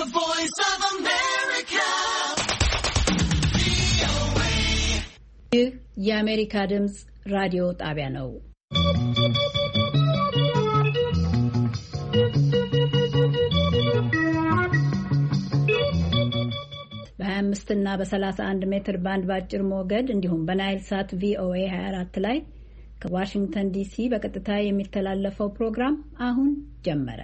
The Voice of America. ይህ የአሜሪካ ድምጽ ራዲዮ ጣቢያ ነው። በ25 እና በ31 ሜትር ባንድ ባጭር ሞገድ እንዲሁም በናይል ሳት ቪኦኤ 24 ላይ ከዋሽንግተን ዲሲ በቀጥታ የሚተላለፈው ፕሮግራም አሁን ጀመረ።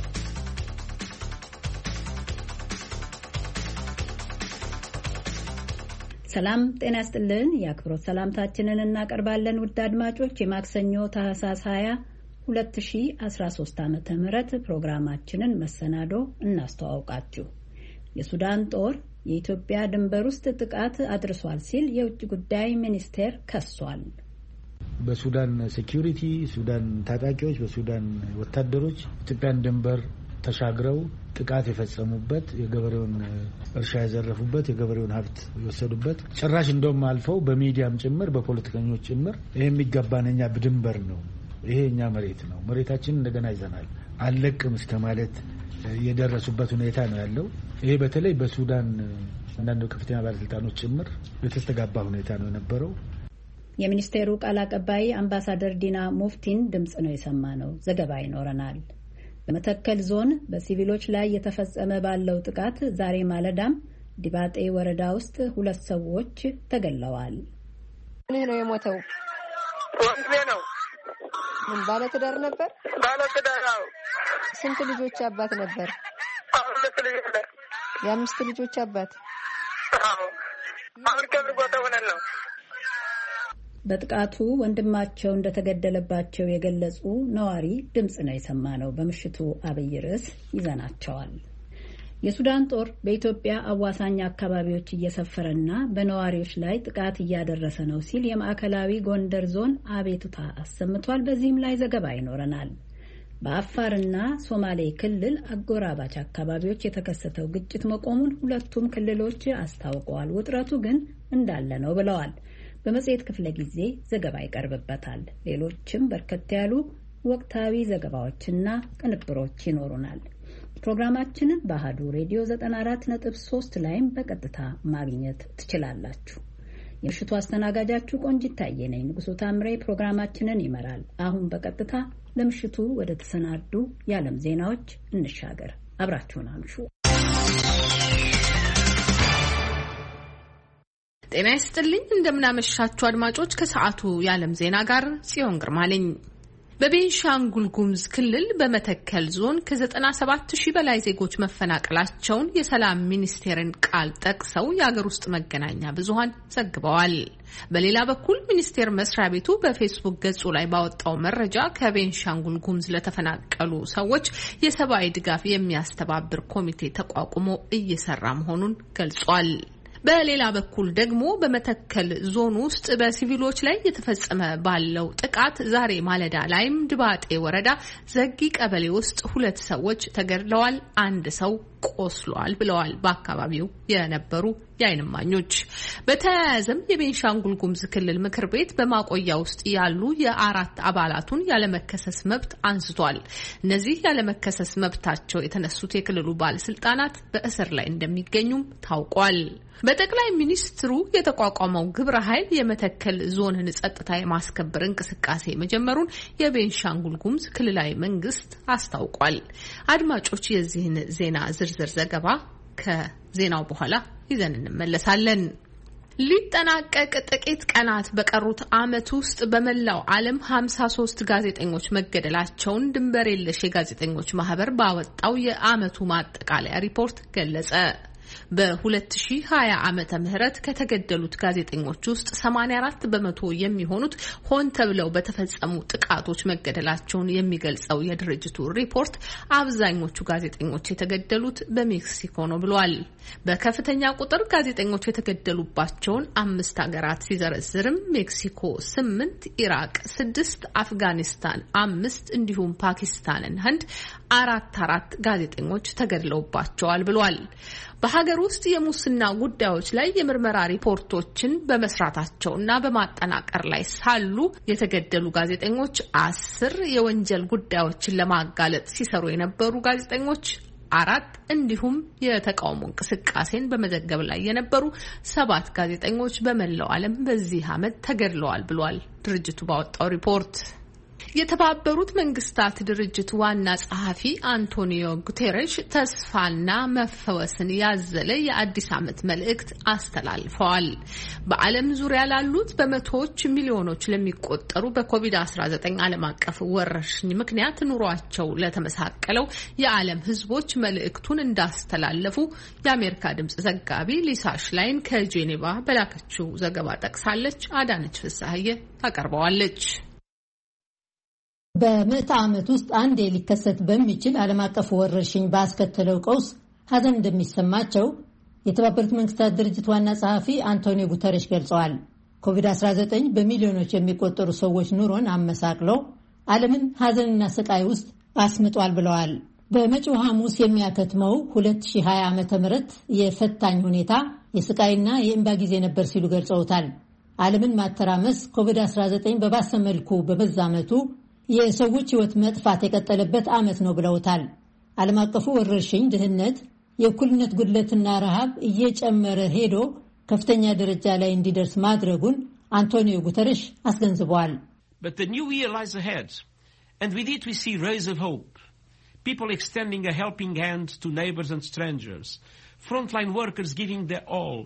ሰላም ጤና ይስጥልን። የአክብሮት ሰላምታችንን እናቀርባለን። ውድ አድማጮች የማክሰኞ ታህሳስ 20 2013 ዓ.ም ፕሮግራማችንን መሰናዶ እናስተዋውቃችሁ። የሱዳን ጦር የኢትዮጵያ ድንበር ውስጥ ጥቃት አድርሷል ሲል የውጭ ጉዳይ ሚኒስቴር ከሷል። በሱዳን ሴኩሪቲ፣ ሱዳን ታጣቂዎች፣ በሱዳን ወታደሮች ኢትዮጵያን ድንበር ተሻግረው ጥቃት የፈጸሙበት፣ የገበሬውን እርሻ የዘረፉበት፣ የገበሬውን ሀብት የወሰዱበት፣ ጭራሽ እንደውም አልፈው በሚዲያም ጭምር በፖለቲከኞች ጭምር ይሄ የሚገባን እኛ ድንበር ነው፣ ይሄ እኛ መሬት ነው፣ መሬታችንን እንደገና ይዘናል፣ አልለቅም እስከ ማለት የደረሱበት ሁኔታ ነው ያለው። ይሄ በተለይ በሱዳን አንዳንድ ከፍተኛ ባለስልጣኖች ጭምር የተስተጋባ ሁኔታ ነው የነበረው። የሚኒስቴሩ ቃል አቀባይ አምባሳደር ዲና ሙፍቲን ድምጽ ነው የሰማነው። ዘገባ ይኖረናል። በመተከል ዞን በሲቪሎች ላይ የተፈጸመ ባለው ጥቃት ዛሬ ማለዳም ዲባጤ ወረዳ ውስጥ 2 ሰዎች ተገለዋል። ምን ነው የሞተው? ወንድሜ ነው። ምን ባለትዳር ነበር? ባለትዳር ነው። ስንት ልጆች አባት ነበር? 5 ልጆች። የ5 ልጆች አባት? አዎ። አሁን ከብር ቦታ ሆነን ነው። በጥቃቱ ወንድማቸው እንደተገደለባቸው የገለጹ ነዋሪ ድምጽ ነው የሰማነው። በምሽቱ አብይ ርዕስ ይዘናቸዋል። የሱዳን ጦር በኢትዮጵያ አዋሳኝ አካባቢዎች እየሰፈረና በነዋሪዎች ላይ ጥቃት እያደረሰ ነው ሲል የማዕከላዊ ጎንደር ዞን አቤቱታ አሰምቷል። በዚህም ላይ ዘገባ ይኖረናል። በአፋርና ሶማሌ ክልል አጎራባች አካባቢዎች የተከሰተው ግጭት መቆሙን ሁለቱም ክልሎች አስታውቀዋል። ውጥረቱ ግን እንዳለ ነው ብለዋል። በመጽሔት ክፍለ ጊዜ ዘገባ ይቀርብበታል። ሌሎችም በርከት ያሉ ወቅታዊ ዘገባዎችና ቅንብሮች ይኖሩናል። ፕሮግራማችንን በአሃዱ ሬዲዮ 94.3 ላይም በቀጥታ ማግኘት ትችላላችሁ። የምሽቱ አስተናጋጃችሁ ቆንጂት ታዬ ነኝ። ንጉሱ ታምሬ ፕሮግራማችንን ይመራል። አሁን በቀጥታ ለምሽቱ ወደ ተሰናዱ የዓለም ዜናዎች እንሻገር። አብራችሁን አምሹ። ጤና ይስጥልኝ። እንደምናመሻችሁ አድማጮች፣ ከሰዓቱ የዓለም ዜና ጋር ጽዮን ግርማ ነኝ። በቤንሻንጉል ጉሙዝ ክልል በመተከል ዞን ከ97,000 በላይ ዜጎች መፈናቀላቸውን የሰላም ሚኒስቴርን ቃል ጠቅሰው የአገር ውስጥ መገናኛ ብዙሃን ዘግበዋል። በሌላ በኩል ሚኒስቴር መስሪያ ቤቱ በፌስቡክ ገጹ ላይ ባወጣው መረጃ ከቤንሻንጉል ጉሙዝ ለተፈናቀሉ ሰዎች የሰብአዊ ድጋፍ የሚያስተባብር ኮሚቴ ተቋቁሞ እየሰራ መሆኑን ገልጿል። በሌላ በኩል ደግሞ በመተከል ዞን ውስጥ በሲቪሎች ላይ የተፈጸመ ባለው ጥቃት ዛሬ ማለዳ ላይም ድባጤ ወረዳ ዘጊ ቀበሌ ውስጥ 2 ሰዎች ተገድለዋል፣ 1 ሰው ቆስሏል ብለዋል በአካባቢው የነበሩ የዓይን እማኞች። በተያያዘም የቤንሻንጉል ጉሙዝ ክልል ምክር ቤት በማቆያ ውስጥ ያሉ የ4 አባላቱን ያለመከሰስ መብት አንስቷል። እነዚህ ያለመከሰስ መብታቸው የተነሱት የክልሉ ባለስልጣናት በእስር ላይ እንደሚገኙም ታውቋል። በጠቅላይ ሚኒስትሩ የተቋቋመው ግብረ ኃይል የመተከል ዞንን ጸጥታ የማስከበር እንቅስቃሴ መጀመሩን የቤንሻንጉል ጉሙዝ ክልላዊ መንግስት አስታውቋል። አድማጮች፣ የዚህን ዜና ዝርዝር ዘገባ ከዜናው በኋላ ይዘን እንመለሳለን። ሊጠናቀቅ ጥቂት ቀናት በቀሩት ዓመት ውስጥ በመላው ዓለም 53 ጋዜጠኞች መገደላቸውን ድንበር የለሽ የጋዜጠኞች ማህበር ባወጣው የዓመቱ ማጠቃለያ ሪፖርት ገለጸ። በ2020 ዓመተ ምህረት ከተገደሉት ጋዜጠኞች ውስጥ 84 በመቶ የሚሆኑት ሆን ተብለው በተፈጸሙ ጥቃቶች መገደላቸውን የሚገልጸው የድርጅቱ ሪፖርት አብዛኞቹ ጋዜጠኞች የተገደሉት በሜክሲኮ ነው ብሏል። በከፍተኛ ቁጥር ጋዜጠኞች የተገደሉባቸውን 5 ሀገራት ሲዘረዝርም ሜክሲኮ 8፣ ኢራቅ 6፣ አፍጋኒስታን 5 እንዲሁም ፓኪስታንና ህንድ 4 ጋዜጠኞች ተገድለውባቸዋል ብሏል። በሀገር ውስጥ የሙስና ጉዳዮች ላይ የምርመራ ሪፖርቶችን በመስራታቸውና በማጠናቀር ላይ ሳሉ የተገደሉ ጋዜጠኞች 10፣ የወንጀል ጉዳዮችን ለማጋለጥ ሲሰሩ የነበሩ ጋዜጠኞች 4 እንዲሁም የተቃውሞ እንቅስቃሴን በመዘገብ ላይ የነበሩ 7 ጋዜጠኞች በመላው ዓለም በዚህ ዓመት ተገድለዋል ብሏል ድርጅቱ ባወጣው ሪፖርት። የተባበሩት መንግስታት ድርጅት ዋና ጸሐፊ አንቶኒዮ ጉቴሬሽ ተስፋና መፈወስን ያዘለ የአዲስ ዓመት መልእክት አስተላልፈዋል። በዓለም ዙሪያ ላሉት በመቶዎች ሚሊዮኖች ለሚቆጠሩ በኮቪድ-19 ዓለም አቀፍ ወረርሽኝ ምክንያት ኑሯቸው ለተመሳቀለው የዓለም ሕዝቦች መልእክቱን እንዳስተላለፉ የአሜሪካ ድምጽ ዘጋቢ ሊሳ ሽላይን ከጄኔቫ በላከችው ዘገባ ጠቅሳለች። አዳነች ፍሳሐዬ ታቀርበዋለች። በምዕተ ዓመት ውስጥ አንዴ ሊከሰት በሚችል ዓለም አቀፍ ወረርሽኝ ባስከተለው ቀውስ ሐዘን እንደሚሰማቸው የተባበሩት መንግስታት ድርጅት ዋና ጸሐፊ አንቶኒዮ ጉተሬሽ ገልጸዋል። ኮቪድ-19 በሚሊዮኖች የሚቆጠሩ ሰዎች ኑሮን አመሳቅሎ ዓለምን ሐዘንና ስቃይ ውስጥ አስምጧል ብለዋል። በመጪው ሐሙስ የሚያከትመው 2020 ዓ.ም የፈታኝ ሁኔታ የስቃይና የእንባ ጊዜ ነበር ሲሉ ገልጸውታል። ዓለምን ማተራመስ ኮቪድ-19 በባሰ መልኩ በመዛመቱ የሰዎች ሕይወት መጥፋት የቀጠለበት ዓመት ነው ብለውታል። ዓለም አቀፉ ወረርሽኝ ድህነት፣ የእኩልነት ጉድለትና ረሃብ እየጨመረ ሄዶ ከፍተኛ ደረጃ ላይ እንዲደርስ ማድረጉን አንቶኒዮ ጉተሬሽ አስገንዝበዋል። But the new year lies ahead, and with it we see rays of hope. People extending a helping hand to neighbors and strangers. Frontline workers giving their all.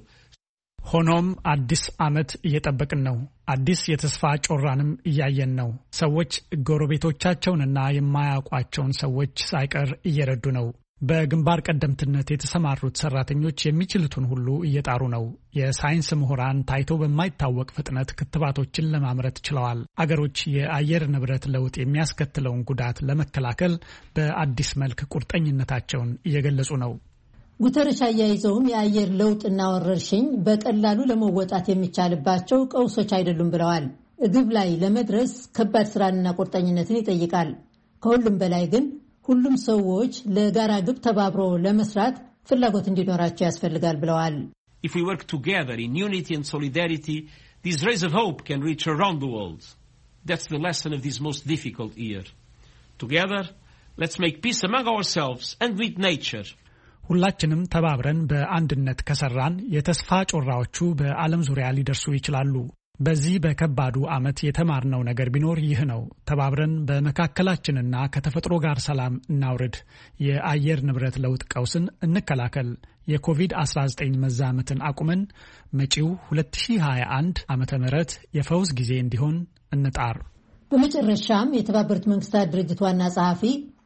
ሆኖም አዲስ ዓመት እየጠበቅን ነው። አዲስ የተስፋ ጮራንም እያየን ነው። ሰዎች ጎረቤቶቻቸውንና የማያውቋቸውን ሰዎች ሳይቀር እየረዱ ነው። በግንባር ቀደምትነት የተሰማሩት ሰራተኞች የሚችሉትን ሁሉ እየጣሩ ነው። የሳይንስ ምሁራን ታይቶ በማይታወቅ ፍጥነት ክትባቶችን ለማምረት ችለዋል። አገሮች የአየር ንብረት ለውጥ የሚያስከትለውን ጉዳት ለመከላከል በአዲስ መልክ ቁርጠኝነታቸውን እየገለጹ ነው። ጉተሬሽ አያይዘውም የአየር ለውጥና ወረርሽኝ በቀላሉ ለመወጣት የሚቻልባቸው ቀውሶች አይደሉም ብለዋል። ግብ ላይ ለመድረስ ከባድ ስራንና ቁርጠኝነትን ይጠይቃል። ከሁሉም በላይ ግን ሁሉም ሰዎች ለጋራ ግብ ተባብሮ ለመስራት ፍላጎት እንዲኖራቸው ያስፈልጋል ብለዋል። If we work together in unity and solidarity, these rays of hope can reach around the world. That's the lesson of this most difficult year. Together, let's make peace among ourselves and with nature. ሁላችንም ተባብረን በአንድነት ከሰራን የተስፋ ጮራዎቹ በዓለም ዙሪያ ሊደርሱ ይችላሉ። በዚህ በከባዱ ዓመት የተማርነው ነገር ቢኖር ይህ ነው። ተባብረን በመካከላችንና ከተፈጥሮ ጋር ሰላም እናውርድ። የአየር ንብረት ለውጥ ቀውስን እንከላከል። የኮቪድ-19 መዛመትን አቁመን መጪው 2021 ዓመተ ምህረት የፈውስ ጊዜ እንዲሆን እንጣር። በመጨረሻም የተባበሩት መንግስታት ድርጅት ዋና ጸሐፊ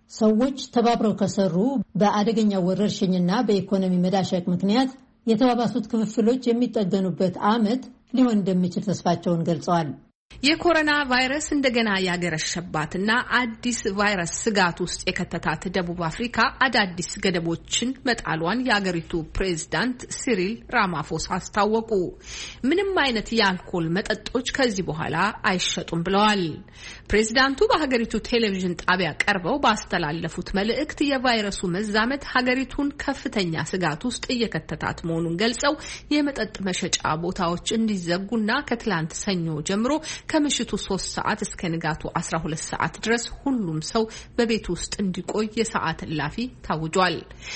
ሰዎች ተባብረው ከሰሩ በአደገኛው ወረርሽኝና በኢኮኖሚ መዳሸቅ ምክንያት የተባባሱት ክፍፍሎች የሚጠገኑበት ዓመት ሊሆን እንደሚችል ተስፋቸውን ገልጸዋል። የኮሮና ቫይረስ እንደገና ያገረሸባትና አዲስ ቫይረስ ስጋት ውስጥ የከተታት ደቡብ አፍሪካ አዳዲስ ገደቦችን መጣሏን የአገሪቱ ፕሬዝዳንት ሲሪል ራማፎሳ አስታወቁ። ምንም አይነት የአልኮል መጠጦች ከዚህ በኋላ አይሸጡም ብለዋል። ፕሬዝዳንቱ በሀገሪቱ ቴሌቪዥን ጣቢያ ቀርበው ባስተላለፉት መልእክት የቫይረሱ መዛመት ሀገሪቱን ከፍተኛ ስጋት ውስጥ እየከተታት መሆኑን ገልጸው የመጠጥ መሸጫ ቦታዎች እንዲዘጉና ከትላንት ሰኞ ጀምሮ ከምሽቱ 3 ሰዓት እስከ ንጋቱ 12 ሰዓት ድረስ ሁሉም ሰው በቤት ውስጥ እንዲቆይ የሰዓት እላፊ ታውጇል።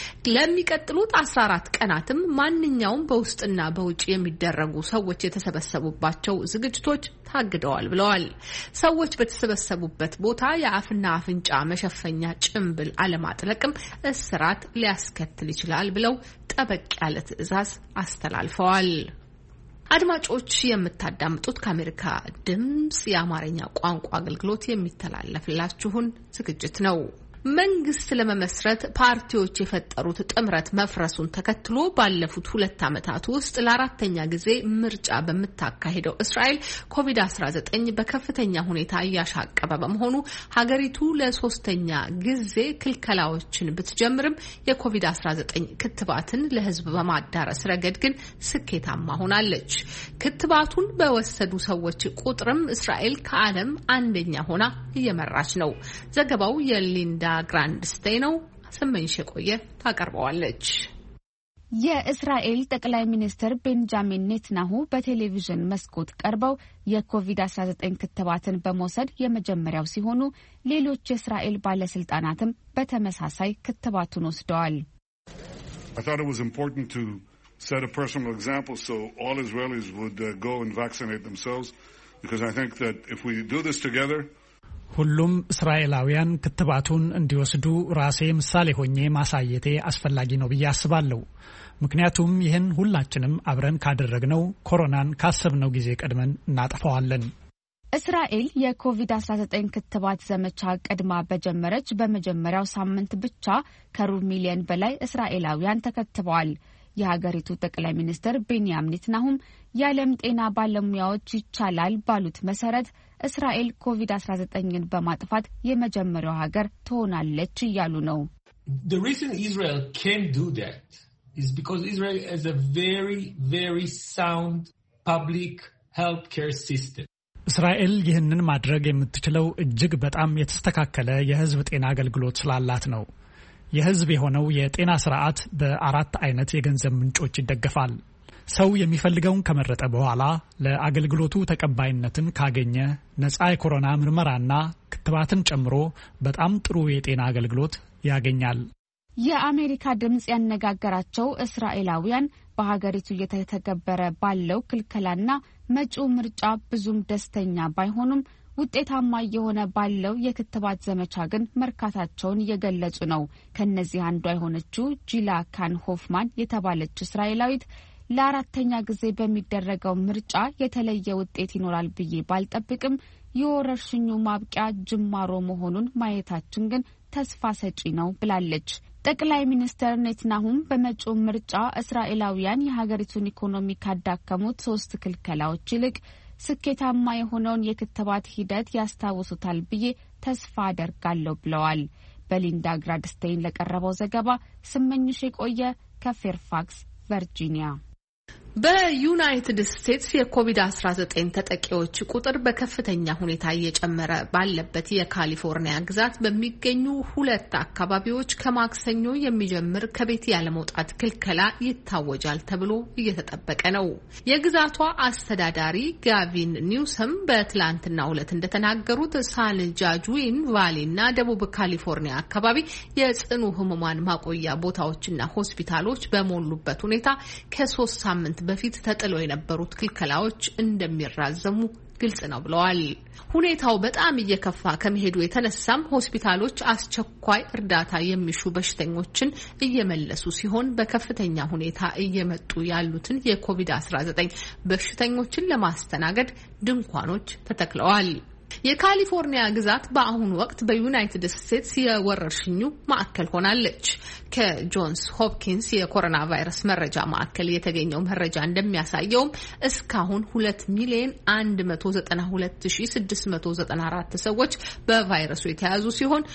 ለሚቀጥሉት 14 ቀናትም ማንኛውም በውስጥና በውጭ የሚደረጉ ሰዎች የተሰበሰቡባቸው ዝግጅቶች ታግደዋል ብለዋል። ሰዎች በተሰበሰቡበት ቦታ የአፍና አፍንጫ መሸፈኛ ጭንብል አለማጥለቅም እስራት ሊያስከትል ይችላል ብለው ጠበቅ ያለ ትዕዛዝ አስተላልፈዋል። አድማጮች የምታዳምጡት ከአሜሪካ ድምጽ የአማርኛ ቋንቋ አገልግሎት የሚተላለፍላችሁን ዝግጅት ነው። መንግስት ለመመስረት ፓርቲዎች የፈጠሩት ጥምረት መፍረሱን ተከትሎ ባለፉት 2 ዓመታት ውስጥ ለአራተኛ ጊዜ ምርጫ በምታካሄደው እስራኤል ኮቪድ-19 በከፍተኛ ሁኔታ እያሻቀበ በመሆኑ ሀገሪቱ ለሶስተኛ ጊዜ ክልከላዎችን ብትጀምርም የኮቪድ-19 ክትባትን ለሕዝብ በማዳረስ ረገድ ግን ስኬታማ ሆናለች። ክትባቱን በወሰዱ ሰዎች ቁጥርም እስራኤል ከዓለም አንደኛ ሆና እየመራች ነው። ዘገባው የሊንዳ ግራንድ ስቴይ ነው። ስመኝሽ የቆየ ታቀርበዋለች። የእስራኤል ጠቅላይ ሚኒስትር ቤንጃሚን ኔታንያሁ በቴሌቪዥን መስኮት ቀርበው የኮቪድ-19 ክትባትን በመውሰድ የመጀመሪያው ሲሆኑ ሌሎች የእስራኤል ባለስልጣናትም በተመሳሳይ ክትባቱን ወስደዋል። I thought it was important to set a personal example so all Israelis would go and vaccinate themselves because I think that if we do this together ሁሉም እስራኤላውያን ክትባቱን እንዲወስዱ ራሴ ምሳሌ ሆኜ ማሳየቴ አስፈላጊ ነው ብዬ አስባለሁ። ምክንያቱም ይህን ሁላችንም አብረን ካደረግነው ኮሮናን ካሰብነው ጊዜ ቀድመን እናጠፋዋለን። እስራኤል የኮቪድ-19 ክትባት ዘመቻ ቀድማ በጀመረች በመጀመሪያው ሳምንት ብቻ ከሩብ ሚሊዮን በላይ እስራኤላውያን ተከትበዋል። የሀገሪቱ ጠቅላይ ሚኒስትር ቤንያሚን ኔታንያሁም የዓለም ጤና ባለሙያዎች ይቻላል ባሉት መሰረት እስራኤል ኮቪድ-19ን በማጥፋት የመጀመሪያው ሀገር ትሆናለች እያሉ ነው። The reason Israel can do that is because Israel has a very, very sound public health care system. እስራኤል ይህንን ማድረግ የምትችለው እጅግ በጣም የተስተካከለ የሕዝብ ጤና አገልግሎት ስላላት ነው። የሕዝብ የሆነው የጤና ስርዓት በ4 አይነት የገንዘብ ምንጮች ይደገፋል። ሰው የሚፈልገውን ከመረጠ በኋላ ለአገልግሎቱ ተቀባይነትን ካገኘ ነፃ የኮሮና ምርመራና ክትባትን ጨምሮ በጣም ጥሩ የጤና አገልግሎት ያገኛል። የአሜሪካ ድምጽ ያነጋገራቸው እስራኤላውያን በሀገሪቱ እየተተገበረ ባለው ክልከላና መጪው ምርጫ ብዙም ደስተኛ ባይሆኑም ውጤታማ የሆነ ባለው የክትባት ዘመቻ ግን መርካታቸውን እየገለጹ ነው። ከነዚህ አንዷ የሆነችው ጂላ ካን ሆፍማን የተባለች እስራኤላዊት ለአራተኛ ጊዜ በሚደረገው ምርጫ የተለየ ውጤት ይኖራል ብዬ ባልጠብቅም የወረርሽኙ ማብቂያ ጅማሮ መሆኑን ማየታችን ግን ተስፋ ሰጪ ነው ብላለች። ጠቅላይ ሚኒስትር ኔታንያሁም በመጪው ምርጫ እስራኤላውያን የሀገሪቱን ኢኮኖሚ ካዳከሙት 3 ክልከላዎች ይልቅ ስኬታማ የሆነውን የክትባት ሂደት ያስታውሱታል ብዬ ተስፋ አደርጋለሁ ብለዋል። በሊንዳ ግራድስቴይን ለቀረበው ዘገባ ስመኝሽ የቆየ ከፌርፋክስ ቨርጂኒያ። በዩናይትድ ስቴትስ የኮቪድ-19 ተጠቂዎች ቁጥር በከፍተኛ ሁኔታ እየጨመረ ባለበት የካሊፎርኒያ ግዛት በሚገኙ 2 አካባቢዎች ከማክሰኞ የሚጀምር ከቤት ያለመውጣት ክልከላ ይታወጃል ተብሎ እየተጠበቀ ነው። የግዛቷ አስተዳዳሪ ጋቪን ኒውሰም በትላንትናው ዕለት እንደተናገሩት ሳን ጃጁዊን ቫሊና ደቡብ ካሊፎርኒያ አካባቢ የጽኑ ህሙማን ማቆያ ቦታዎችና ሆስፒታሎች በሞሉበት ሁኔታ ከ3 ሳምንት በፊት ተጥለው የነበሩት ክልከላዎች እንደሚራዘሙ ግልጽ ነው ብለዋል። ሁኔታው በጣም እየከፋ ከመሄዱ የተነሳም ሆስፒታሎች አስቸኳይ እርዳታ የሚሹ በሽተኞችን እየመለሱ ሲሆን በከፍተኛ ሁኔታ እየመጡ ያሉትን የኮቪድ-19 በሽተኞችን ለማስተናገድ ድንኳኖች ተተክለዋል። የካሊፎርኒያ ግዛት በአሁኑ ወቅት በዩናይትድ ስቴትስ የወረርሽኙ ማዕከል ሆናለች። ከጆንስ ሆፕኪንስ የኮሮና ቫይረስ መረጃ ማዕከል የተገኘው መረጃ እንደሚያሳየውም እስካሁን 2,192,694 ሰዎች በቫይረሱ የተያዙ ሲሆን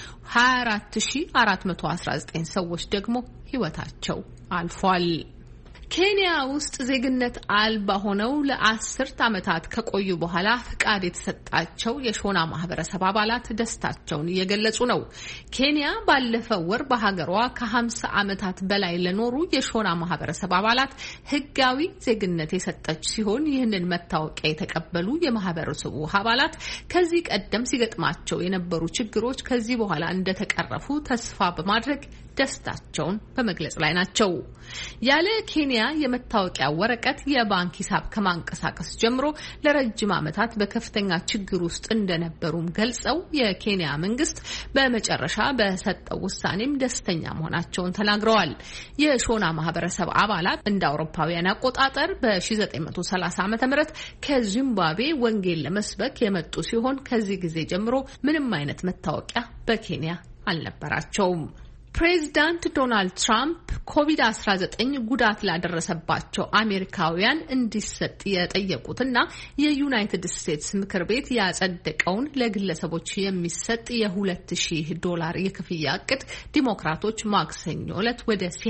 24,419 ሰዎች ደግሞ ሕይወታቸው አልፏል። ኬንያ ውስጥ ዜግነት አልባ ሆነው ለ10 ዓመታት ከቆዩ በኋላ ፍቃድ የተሰጣቸው የሾና ማህበረሰብ አባላት ደስታቸውን እየገለጹ ነው። ኬንያ ባለፈው ወር በሀገሯ ከ50 ዓመታት በላይ ለኖሩ የሾና ማህበረሰብ አባላት ህጋዊ ዜግነት የሰጠች ሲሆን ይህንን መታወቂያ የተቀበሉ የማህበረሰቡ አባላት ከዚህ ቀደም ሲገጥማቸው የነበሩ ችግሮች ከዚህ በኋላ እንደተቀረፉ ተስፋ በማድረግ ደስታቸውን በመግለጽ ላይ ናቸው። ያለ ኬንያ የመታወቂያ ወረቀት የባንክ ሂሳብ ከማንቀሳቀስ ጀምሮ ለረጅም ዓመታት በከፍተኛ ችግር ውስጥ እንደነበሩም ገልጸው የኬንያ መንግስት በመጨረሻ በሰጠው ውሳኔም ደስተኛ መሆናቸውን ተናግረዋል። የሾና ማህበረሰብ አባላት እንደ አውሮፓውያን አቆጣጠር በ1930 ዓ.ም ከዚምባብዌ ወንጌል ለመስበክ የመጡ ሲሆን ከዚህ ጊዜ ጀምሮ ምንም አይነት መታወቂያ በኬንያ አልነበራቸውም። ፕሬዚዳንት ዶናልድ ትራምፕ ኮቪድ-19 ጉዳት ላደረሰባቸው አሜሪካውያን እንዲሰጥ የጠየቁትና የዩናይትድ ስቴትስ ምክር ቤት ያጸደቀውን ለግለሰቦች የሚሰጥ $2,000 የክፍያ እቅድ ዲሞክራቶች ማክሰኞ ዕለት ወደ ሴኔት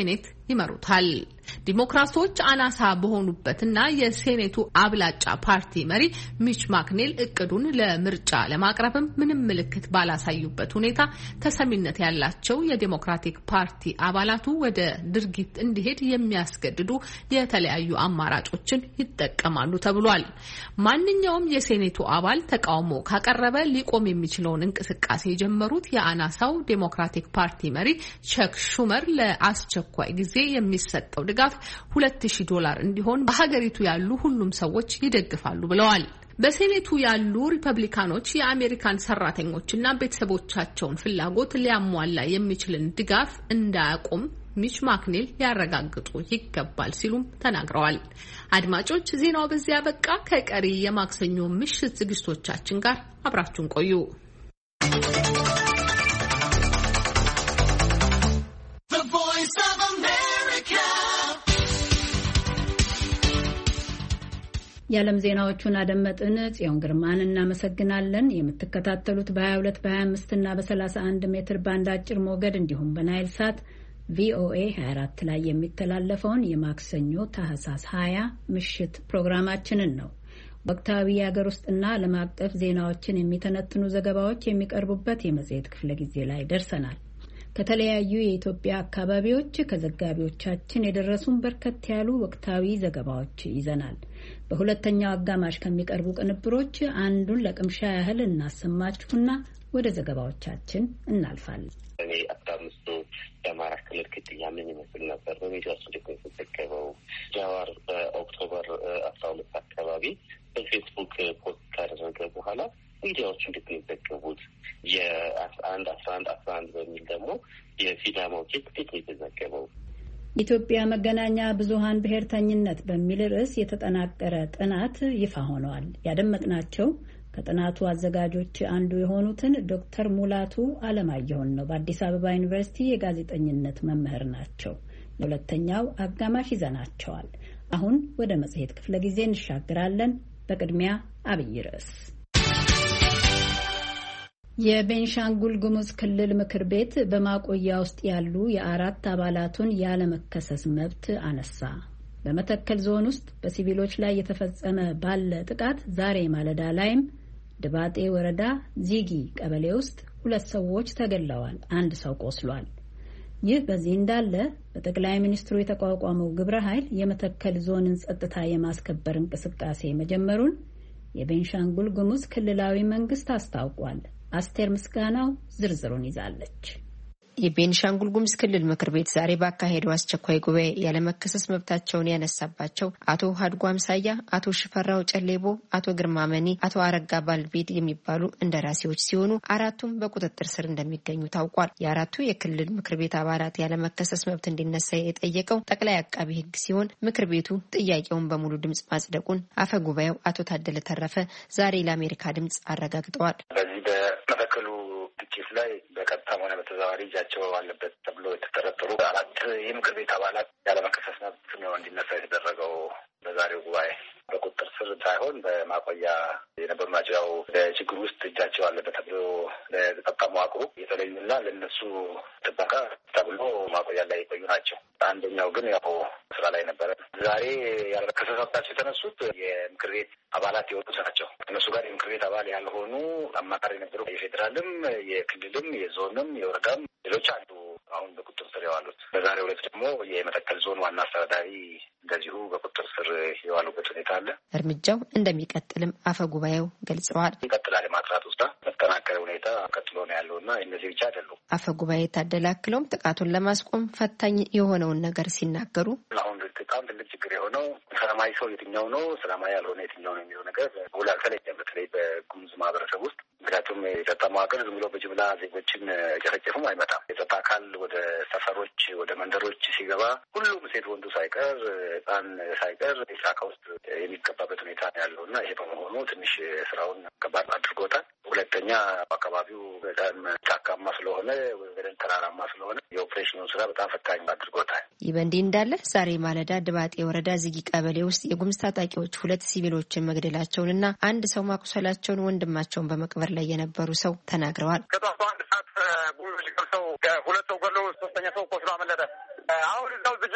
ይመሩታል። ዲሞክራቶች አናሳ በሆኑበትና የሴኔቱ አብላጫ ፓርቲ መሪ ሚች ማክኔል እቅዱን ለምርጫ ለማቅረብም ምንም ምልክት ባላሳዩበት ሁኔታ ተሰሚነት ያላቸው የዲሞክራቲክ ፓርቲ አባላቱ ወደ ድርጊት እንዲሄድ የሚያስገድዱ የተለያዩ አማራጮችን ይጠቀማሉ ተብሏል። ማንኛውም የሴኔቱ አባል ተቃውሞ ካቀረበ ሊቆም የሚችለውን እንቅስቃሴ የጀመሩት የአናሳው ዲሞክራቲክ ፓርቲ መሪ ቸክ ሹመር ለአስቸኳይ ጊዜ የሚሰጠው ድጋፍ $2,000 እንዲሆን በሀገሪቱ ያሉ ሁሉም ሰዎች ይደግፋሉ ብለዋል። በሴኔቱ ያሉ ሪፐብሊካኖች የአሜሪካን ሰራተኞችና ቤተሰቦቻቸውን ፍላጎት ሊያሟላ የሚችልን ድጋፍ እንዳያቆም ሚች ማክኔል ሊያረጋግጡ ይገባል ሲሉም ተናግረዋል። አድማጮች ዜናው በዚያ በቃ። ከቀሪ የማክሰኞ ምሽት ዝግጅቶቻችን ጋር አብራችሁን ቆዩ። የዓለም ዜናዎቹን አደመጥን። ጽዮን ግርማን እናመሰግናለን። የምትከታተሉት በ22 በ25 እና በ31 ሜትር ባንድ አጭር ሞገድ እንዲሁም በናይል ሳት ቪኦኤ 24 ላይ የሚተላለፈውን የማክሰኞ ታህሳስ 20 ምሽት ፕሮግራማችንን ነው። ወቅታዊ የሀገር ውስጥና ዓለም አቀፍ ዜናዎችን የሚተነትኑ ዘገባዎች የሚቀርቡበት የመጽሔት ክፍለ ጊዜ ላይ ደርሰናል። ከተለያዩ የኢትዮጵያ አካባቢዎች ከዘጋቢዎቻችን የደረሱን በርከት ያሉ ወቅታዊ ዘገባዎች ይዘናል። በሁለተኛው አጋማሽ ከሚቀርቡ ቅንብሮች አንዱን ለቅምሻ ያህል እናሰማችሁና ወደ ዘገባዎቻችን እናልፋለን። እኔ 15 የአማራ ክልል ግድያ ምን ይመስል ነበር በሚዲያ ውስጥ የተዘገበው? ጃዋር በኦክቶበር 12 አካባቢ በፌስቡክ ፖስት ካደረገ በኋላ ሚዲያዎቹ እንደተዘገቡት የ11 በሚል ደግሞ የሲዳማው ኬክ እንዴት ነው የተዘገበው? ኢትዮጵያ መገናኛ ብዙሃን ብሔርተኝነት በሚል ርዕስ የተጠናቀረ ጥናት ይፋ ሆነዋል። ያደመጥናቸው ከጥናቱ አዘጋጆች አንዱ የሆኑትን ዶክተር ሙላቱ አለማየሁን ነው። በአዲስ አበባ ዩኒቨርሲቲ የጋዜጠኝነት መምህር ናቸው። ለሁለተኛው አጋማሽ ይዘናቸዋል። አሁን ወደ መጽሔት ክፍለ ጊዜ እንሻገራለን። በቅድሚያ አብይ ርዕስ የቤንሻንጉል ጉሙዝ ክልል ምክር ቤት በማቆያ ውስጥ ያሉ የ4 አባላቱን ያለመከሰስ መብት አነሳ። በመተከል ዞን ውስጥ በሲቪሎች ላይ የተፈጸመ ባለ ጥቃት ዛሬ ማለዳ ላይም ድባጤ ወረዳ ዚጊ ቀበሌ ውስጥ 2 ሰዎች ተገድለዋል፣ 1 ሰው ቆስሏል። ይህ በዚህ እንዳለ በጠቅላይ ሚኒስትሩ የተቋቋመው ግብረ ኃይል የመተከል ዞንን ጸጥታ የማስከበር እንቅስቃሴ መጀመሩን የቤንሻንጉል ጉሙዝ ክልላዊ መንግስት አስታውቋል። አስቴር ምስጋናው ዝርዝሩን ይዛለች። የቤንሻንጉል ጉሙዝ ክልል ምክር ቤት ዛሬ ባካሄደው አስቸኳይ ጉባኤ ያለመከሰስ መብታቸውን ያነሳባቸው አቶ ሀድጎ አምሳያ፣ አቶ ሽፈራው ጨሌቦ፣ አቶ ግርማ መኒ፣ አቶ አረጋ ባልቤድ የሚባሉ እንደራሴዎች ሲሆኑ 4ቱም በቁጥጥር ስር እንደሚገኙ ታውቋል። የ4ቱ የክልል ምክር ቤት አባላት ያለመከሰስ መብት እንዲነሳ የጠየቀው ጠቅላይ አቃቢ ሕግ ሲሆን ምክር ቤቱ ጥያቄውን በሙሉ ድምጽ ማጽደቁን አፈ ጉባኤው አቶ ታደለ ተረፈ ዛሬ ለአሜሪካ ድምጽ አረጋግጠዋል። በዚህ በመተከሉ ግጭት ላይ በቀጥታም ሆነ በተዘዋዋሪ እጃቸው አለበት ተብሎ የተጠረጠሩ 4 የምክር ቤት አባላት ያለመከሰስ መብት ነው እንዲነሳ የተደረገው። በዛሬው ጉባኤ በቁጥጥር ስር ሳይሆን በማቆያ የነበሩ ናቸው። ያው በችግር ውስጥ እጃቸው አለበት ተብሎ ለጸጥታ መዋቅሩ የተለዩና ለነሱ ጥበቃ ተብሎ ማቆያ ላይ የቆዩ ናቸው። አንደኛው ግን ያው ስራ ላይ ነበረ። ዛሬ ያለመከሰስ መብታቸው የተነሱት የምክር ቤት አባላት የወጡት ናቸው። እነሱ ጋር የምክር ቤት አባል ያልሆኑ አማካሪ የነበሩ የፌዴራልም፣ የክልልም፣ የዞንም፣ የወረዳም ሌሎች አሉ አሁን በቁጥጥር ስር የዋሉት። በዛሬው ዕለት ደግሞ የመተከል ዞን ዋና አስተዳዳሪ እንደዚሁ በቁጥጥር ስር የዋሉበት ሁኔታ አለ። እርምጃው እንደሚቀጥልም አፈ ጉባኤው ገልጸዋል። ይቀጥላል። የማጥራት ውስጥ በተጠናከረ ሁኔታ ቀጥሎ ነው ያለውና እነዚህ ብቻ አይደሉም። አፈ ጉባኤ ታደላክለውም ጥቃቱን ለማስቆም ፈታኝ የሆነውን ነገር ሲናገሩ አሁን በጣም ትልቅ ችግር የሆነው ሰላማዊ ሰው የትኛው ነው፣ ሰላማዊ ያልሆነ የትኛው ነው የሚለው ነገር ውል አልተለየም። በተለይ በጉሙዝ ማህበረሰብ ውስጥ ምክንያቱም የጸጥታ መዋቅር ዝም ብሎ በጅምላ ዜጎችን ጨፈጨፉም አይመጣም። የጸጥታ አካል ወደ ሰፈሮች፣ ወደ መንደሮች ሲገባ ሁሉም ሴት ወንዱ ሳይቀር ሕፃን ሳይቀር ጫካ ውስጥ የሚገባበት ሁኔታ ያለው እና ይሄ በመሆኑ ትንሽ ስራውን ከባድ አድርጎታል። ሁለተኛ አካባቢው በጣም ጫካማ ስለሆነ ወይም ተራራማ ስለሆነ የኦፕሬሽኑን ስራ በጣም ፈታኝ አድርጎታል። ይህ በእንዲህ እንዳለ ዛሬ ማለዳ ድባጤ ወረዳ ዚጊ ቀበሌ ውስጥ የጉሙዝ ታጣቂዎች 2 ሲቪሎችን መግደላቸውንና 1 ሰው ማቁሰላቸውን ወንድማቸውን በመቅበር ላይ የነበሩ ሰው ተናግረዋል። ከጠዋቱ 1 ሰዓት ጉዞች ገብተው 2 ሰው ገለው 3ኛ ሰው ቆስሎ አመለጠ። አሁን እዛው ዝጊ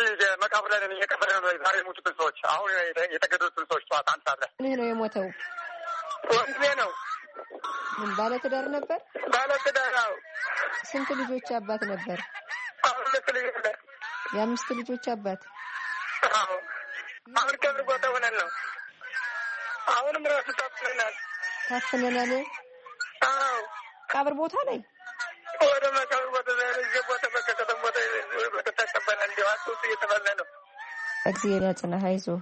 መቃብር ላይ ነን እየቀበርን ነው ዛሬ የሞቱትን ሰዎች አሁን የተገደሉትን ሰዎች ጠዋት አንድ ሰዓት ላይ ምን ነው የሞተው? ወንድሜ ነው። ምን ባለትዳር ነበር? ባለትዳር ነው። ስንት ልጆች አባት ነበር? ሁለት ልጆች ነበር። የአምስት ልጆች አባት። አዎ አሁን ቀብር ቦታ ሆነን ነው። አሁንም ራሱ ታፍነናል። ታፍነናል? አዎ ቀብር ቦታ ላይ ወደ መቃብር ቦታ ላይ ቦታ በከተማ ቦታ በከተማ እንዲዋጡ እየተባለ ነው። እግዚአብሔር ያጽናህ፣ አይዞህ።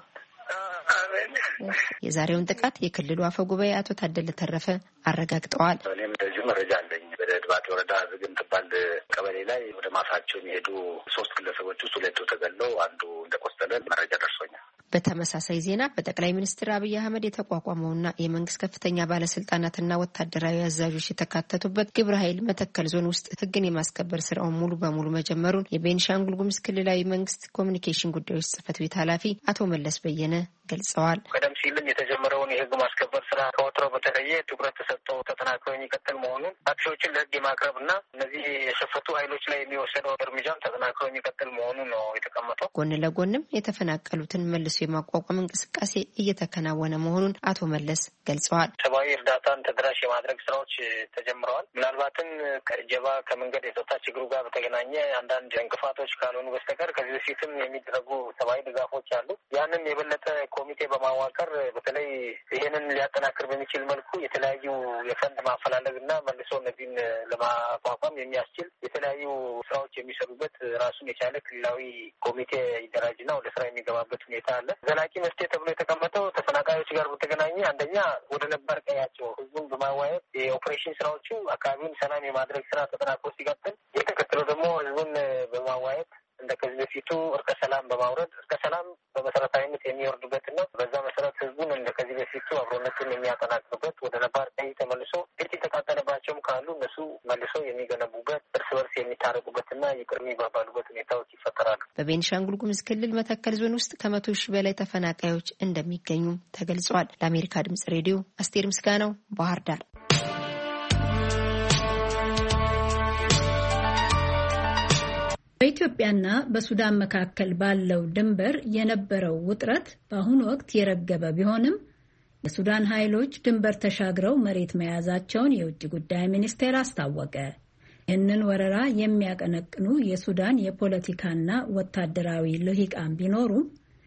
የዛሬውን ጥቃት የክልሉ አፈ ጉባኤ አቶ ታደለ ተረፈ አረጋግጠዋል። እኔም እንደዚሁ መረጃ አለኝ። በድባጤ ወረዳ ዝግን ትባል ቀበሌ ላይ ወደ ማሳቸው የሚሄዱ 3 ግለሰቦች ውስጥ 2 ተገለው አንዱ እንደቆሰለ መረጃ ደርሶኛል። በተመሳሳይ ዜና በጠቅላይ ሚኒስትር አብይ አህመድ የተቋቋመውና የመንግስት ከፍተኛ ባለስልጣናትና ወታደራዊ አዛዦች የተካተቱበት ግብረ ኃይል መተከል ዞን ውስጥ ሕግን የማስከበር ስራውን ሙሉ በሙሉ መጀመሩን የቤኒሻንጉል ጉሙዝ ክልላዊ መንግስት ኮሚኒኬሽን ጉዳዮች ጽህፈት ቤት ኃላፊ አቶ መለስ በየነ ገልጸዋል። ቀደም ሲልም የተጀመረውን የህግ ማስከበር ስራ ከወትሮ በተለየ ትኩረት ተሰጥቶ ተጠናክሮ የሚቀጥል መሆኑን አጥፊዎችን ለህግ የማቅረብና እነዚህ የሸፈቱ ኃይሎች ላይ የሚወሰደው እርምጃም ተጠናክሮ የሚቀጥል መሆኑን ነው የተቀመጠው። ጎን ለጎንም የተፈናቀሉትን መልሶ የማቋቋም እንቅስቃሴ እየተከናወነ መሆኑን አቶ መለስ ገልጸዋል። ሰብአዊ እርዳታን ተደራሽ የማድረግ ስራዎች ተጀምረዋል። ምናልባትም ከእጀባ ከመንገድ የጸጥታ ችግሩ ጋር በተገናኘ አንዳንድ እንቅፋቶች ካልሆኑ በስተቀር ከዚህ በፊትም የሚደረጉ ሰብአዊ ድጋፎች አሉ። ያንን የበለጠ ኮሚቴ በማዋቀር በተለይ ይህንን ሊያጠናክር በሚችል መልኩ የተለያዩ የፈንድ ማፈላለግ እና መልሶ እነዚህን ለማቋቋም የሚያስችል የተለያዩ ስራዎች የሚሰሩበት ራሱን የቻለ ክልላዊ ኮሚቴ ይደራጅና ወደ ስራ የሚገባበት ሁኔታ አለ። ዘላቂ መፍትሄ ተብሎ የተቀመጠው ተፈናቃዮች ጋር በተገናኘ አንደኛ ወደ ነባር ቀያቸው ህዝቡን በማዋየት የኦፕሬሽን ስራዎቹ አካባቢውን ሰላም የማድረግ ስራ ተጠናክሮ ሲቀጥል፣ የተከተለው ደግሞ ህዝቡን በማዋየት እንደ ከዚህ በፊቱ እርቀ ሰላም በማውረድ እርቀ ሰላም በመሰረታዊነት የሚወርድበትና በዛ መሰረት ህዝቡን እንደ ከዚህ በፊቱ አብሮነቱን የሚያጠናክሩበት ወደ ነባር ቀይ ተመልሶ ግጭት የተቃጠለባቸውም ካሉ እነሱ መልሶ የሚገነቡበት እርስ በርስ የሚታረቁበትና ይቅር የሚባባሉበት ሁኔታዎች ይፈጠራሉ። በቤኒሻንጉል ጉሙዝ ክልል መተከል ዞን ውስጥ ከ100 ሺህ በላይ ተፈናቃዮች እንደሚገኙም ተገልጿል። ለአሜሪካ ድምጽ ሬዲዮ አስቴር ምስጋናው ባህር ዳር። በኢትዮጵያና በሱዳን መካከል ባለው ድንበር የነበረው ውጥረት በአሁኑ ወቅት የረገበ ቢሆንም የሱዳን ኃይሎች ድንበር ተሻግረው መሬት መያዛቸውን የውጭ ጉዳይ ሚኒስቴር አስታወቀ። ይህንን ወረራ የሚያቀነቅኑ የሱዳን የፖለቲካና ወታደራዊ ልሂቃን ቢኖሩም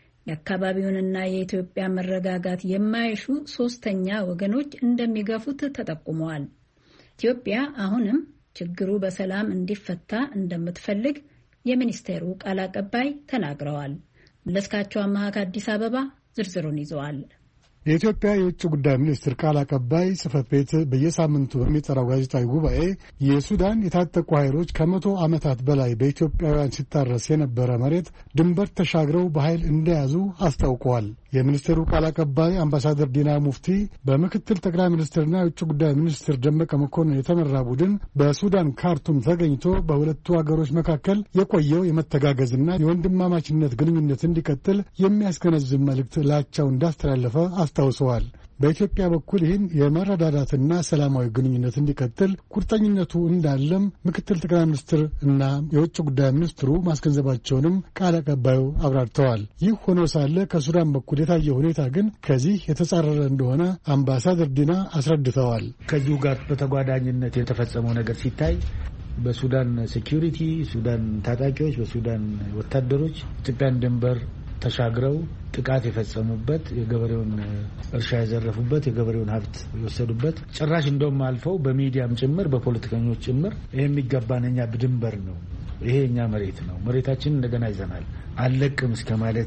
የአካባቢውንና የኢትዮጵያ መረጋጋት የማይሹ ሶስተኛ ወገኖች እንደሚገፉት ተጠቁመዋል። ኢትዮጵያ አሁንም ችግሩ በሰላም እንዲፈታ እንደምትፈልግ የሚኒስቴሩ ቃል አቀባይ ተናግረዋል። መለስካቸው አማሃ ከአዲስ አበባ ዝርዝሩን ይዘዋል። የኢትዮጵያ የውጭ ጉዳይ ሚኒስትር ቃል አቀባይ ጽህፈት ቤት በየሳምንቱ በሚጠራው ጋዜጣዊ ጉባኤ የሱዳን የታጠቁ ኃይሎች ከ100 ዓመታት በላይ በኢትዮጵያውያን ሲታረስ የነበረ መሬት ድንበር ተሻግረው በኃይል እንደያዙ አስታውቀዋል። የሚኒስቴሩ ቃል አቀባይ አምባሳደር ዲና ሙፍቲ በምክትል ጠቅላይ ሚኒስትርና የውጭ ጉዳይ ሚኒስትር ደመቀ መኮንን የተመራ ቡድን በሱዳን ካርቱም ተገኝቶ በሁለቱ አገሮች መካከል የቆየው የመተጋገዝና የወንድማማችነት ግንኙነት እንዲቀጥል የሚያስገነዝብ መልእክት ላቻው እንዳስተላለፈ አስታውሰዋል። በኢትዮጵያ በኩል ይህን የመረዳዳትና ሰላማዊ ግንኙነት እንዲቀጥል ቁርጠኝነቱ እንዳለም ምክትል ጠቅላይ ሚኒስትር እና የውጭ ጉዳይ ሚኒስትሩ ማስገንዘባቸውንም ቃል አቀባዩ አብራርተዋል። ይህ ሆኖ ሳለ ከሱዳን በኩል የታየው ሁኔታ ግን ከዚህ የተጻረረ እንደሆነ አምባሳደር ዲና አስረድተዋል። ከዚሁ ጋር በተጓዳኝነት የተፈጸመው ነገር ሲታይ በሱዳን ሴኪዩሪቲ፣ ሱዳን ታጣቂዎች፣ በሱዳን ወታደሮች ኢትዮጵያን ድንበር ተሻግረው ጥቃት የፈጸሙበት፣ የገበሬውን እርሻ የዘረፉበት፣ የገበሬውን ሀብት የወሰዱበት፣ ጭራሽ እንደውም አልፈው በሚዲያም ጭምር በፖለቲከኞች ጭምር ይሄ የሚገባን እኛ ድንበር ነው፣ ይሄ እኛ መሬት ነው፣ መሬታችንን እንደገና ይዘናል፣ አልለቅም እስከ ማለት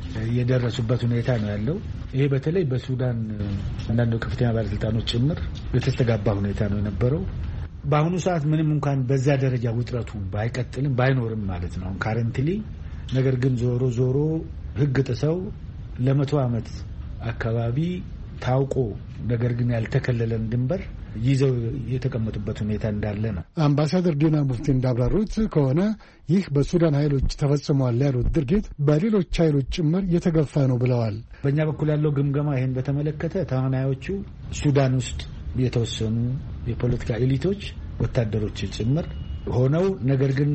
የደረሱበት ሁኔታ ነው ያለው። ይሄ በተለይ በሱዳን አንዳንድ ከፍተኛ ባለስልጣኖች ጭምር የተስተጋባ ሁኔታ ነው የነበረው። በአሁኑ ሰዓት ምንም እንኳን በዛ ደረጃ ውጥረቱ ባይቀጥልም ባይኖርም ማለት ነው ካረንትሊ፣ ነገር ግን ዞሮ ዞሮ ሕግ ጥሰው ለ100 ዓመት አካባቢ ታውቆ ነገር ግን ያልተከለለን ድንበር ይዘው የተቀመጡበት ሁኔታ እንዳለ ነው። አምባሳደር ዲና ሙፍቲ እንዳብራሩት ከሆነ ይህ በሱዳን ኃይሎች ተፈጽሟል ያሉት ድርጊት በሌሎች ኃይሎች ጭምር የተገፋ ነው ብለዋል። በእኛ በኩል ያለው ግምገማ ይህን በተመለከተ ተዋናዮቹ ሱዳን ውስጥ የተወሰኑ የፖለቲካ ኤሊቶች፣ ወታደሮች ጭምር ሆነው ነገር ግን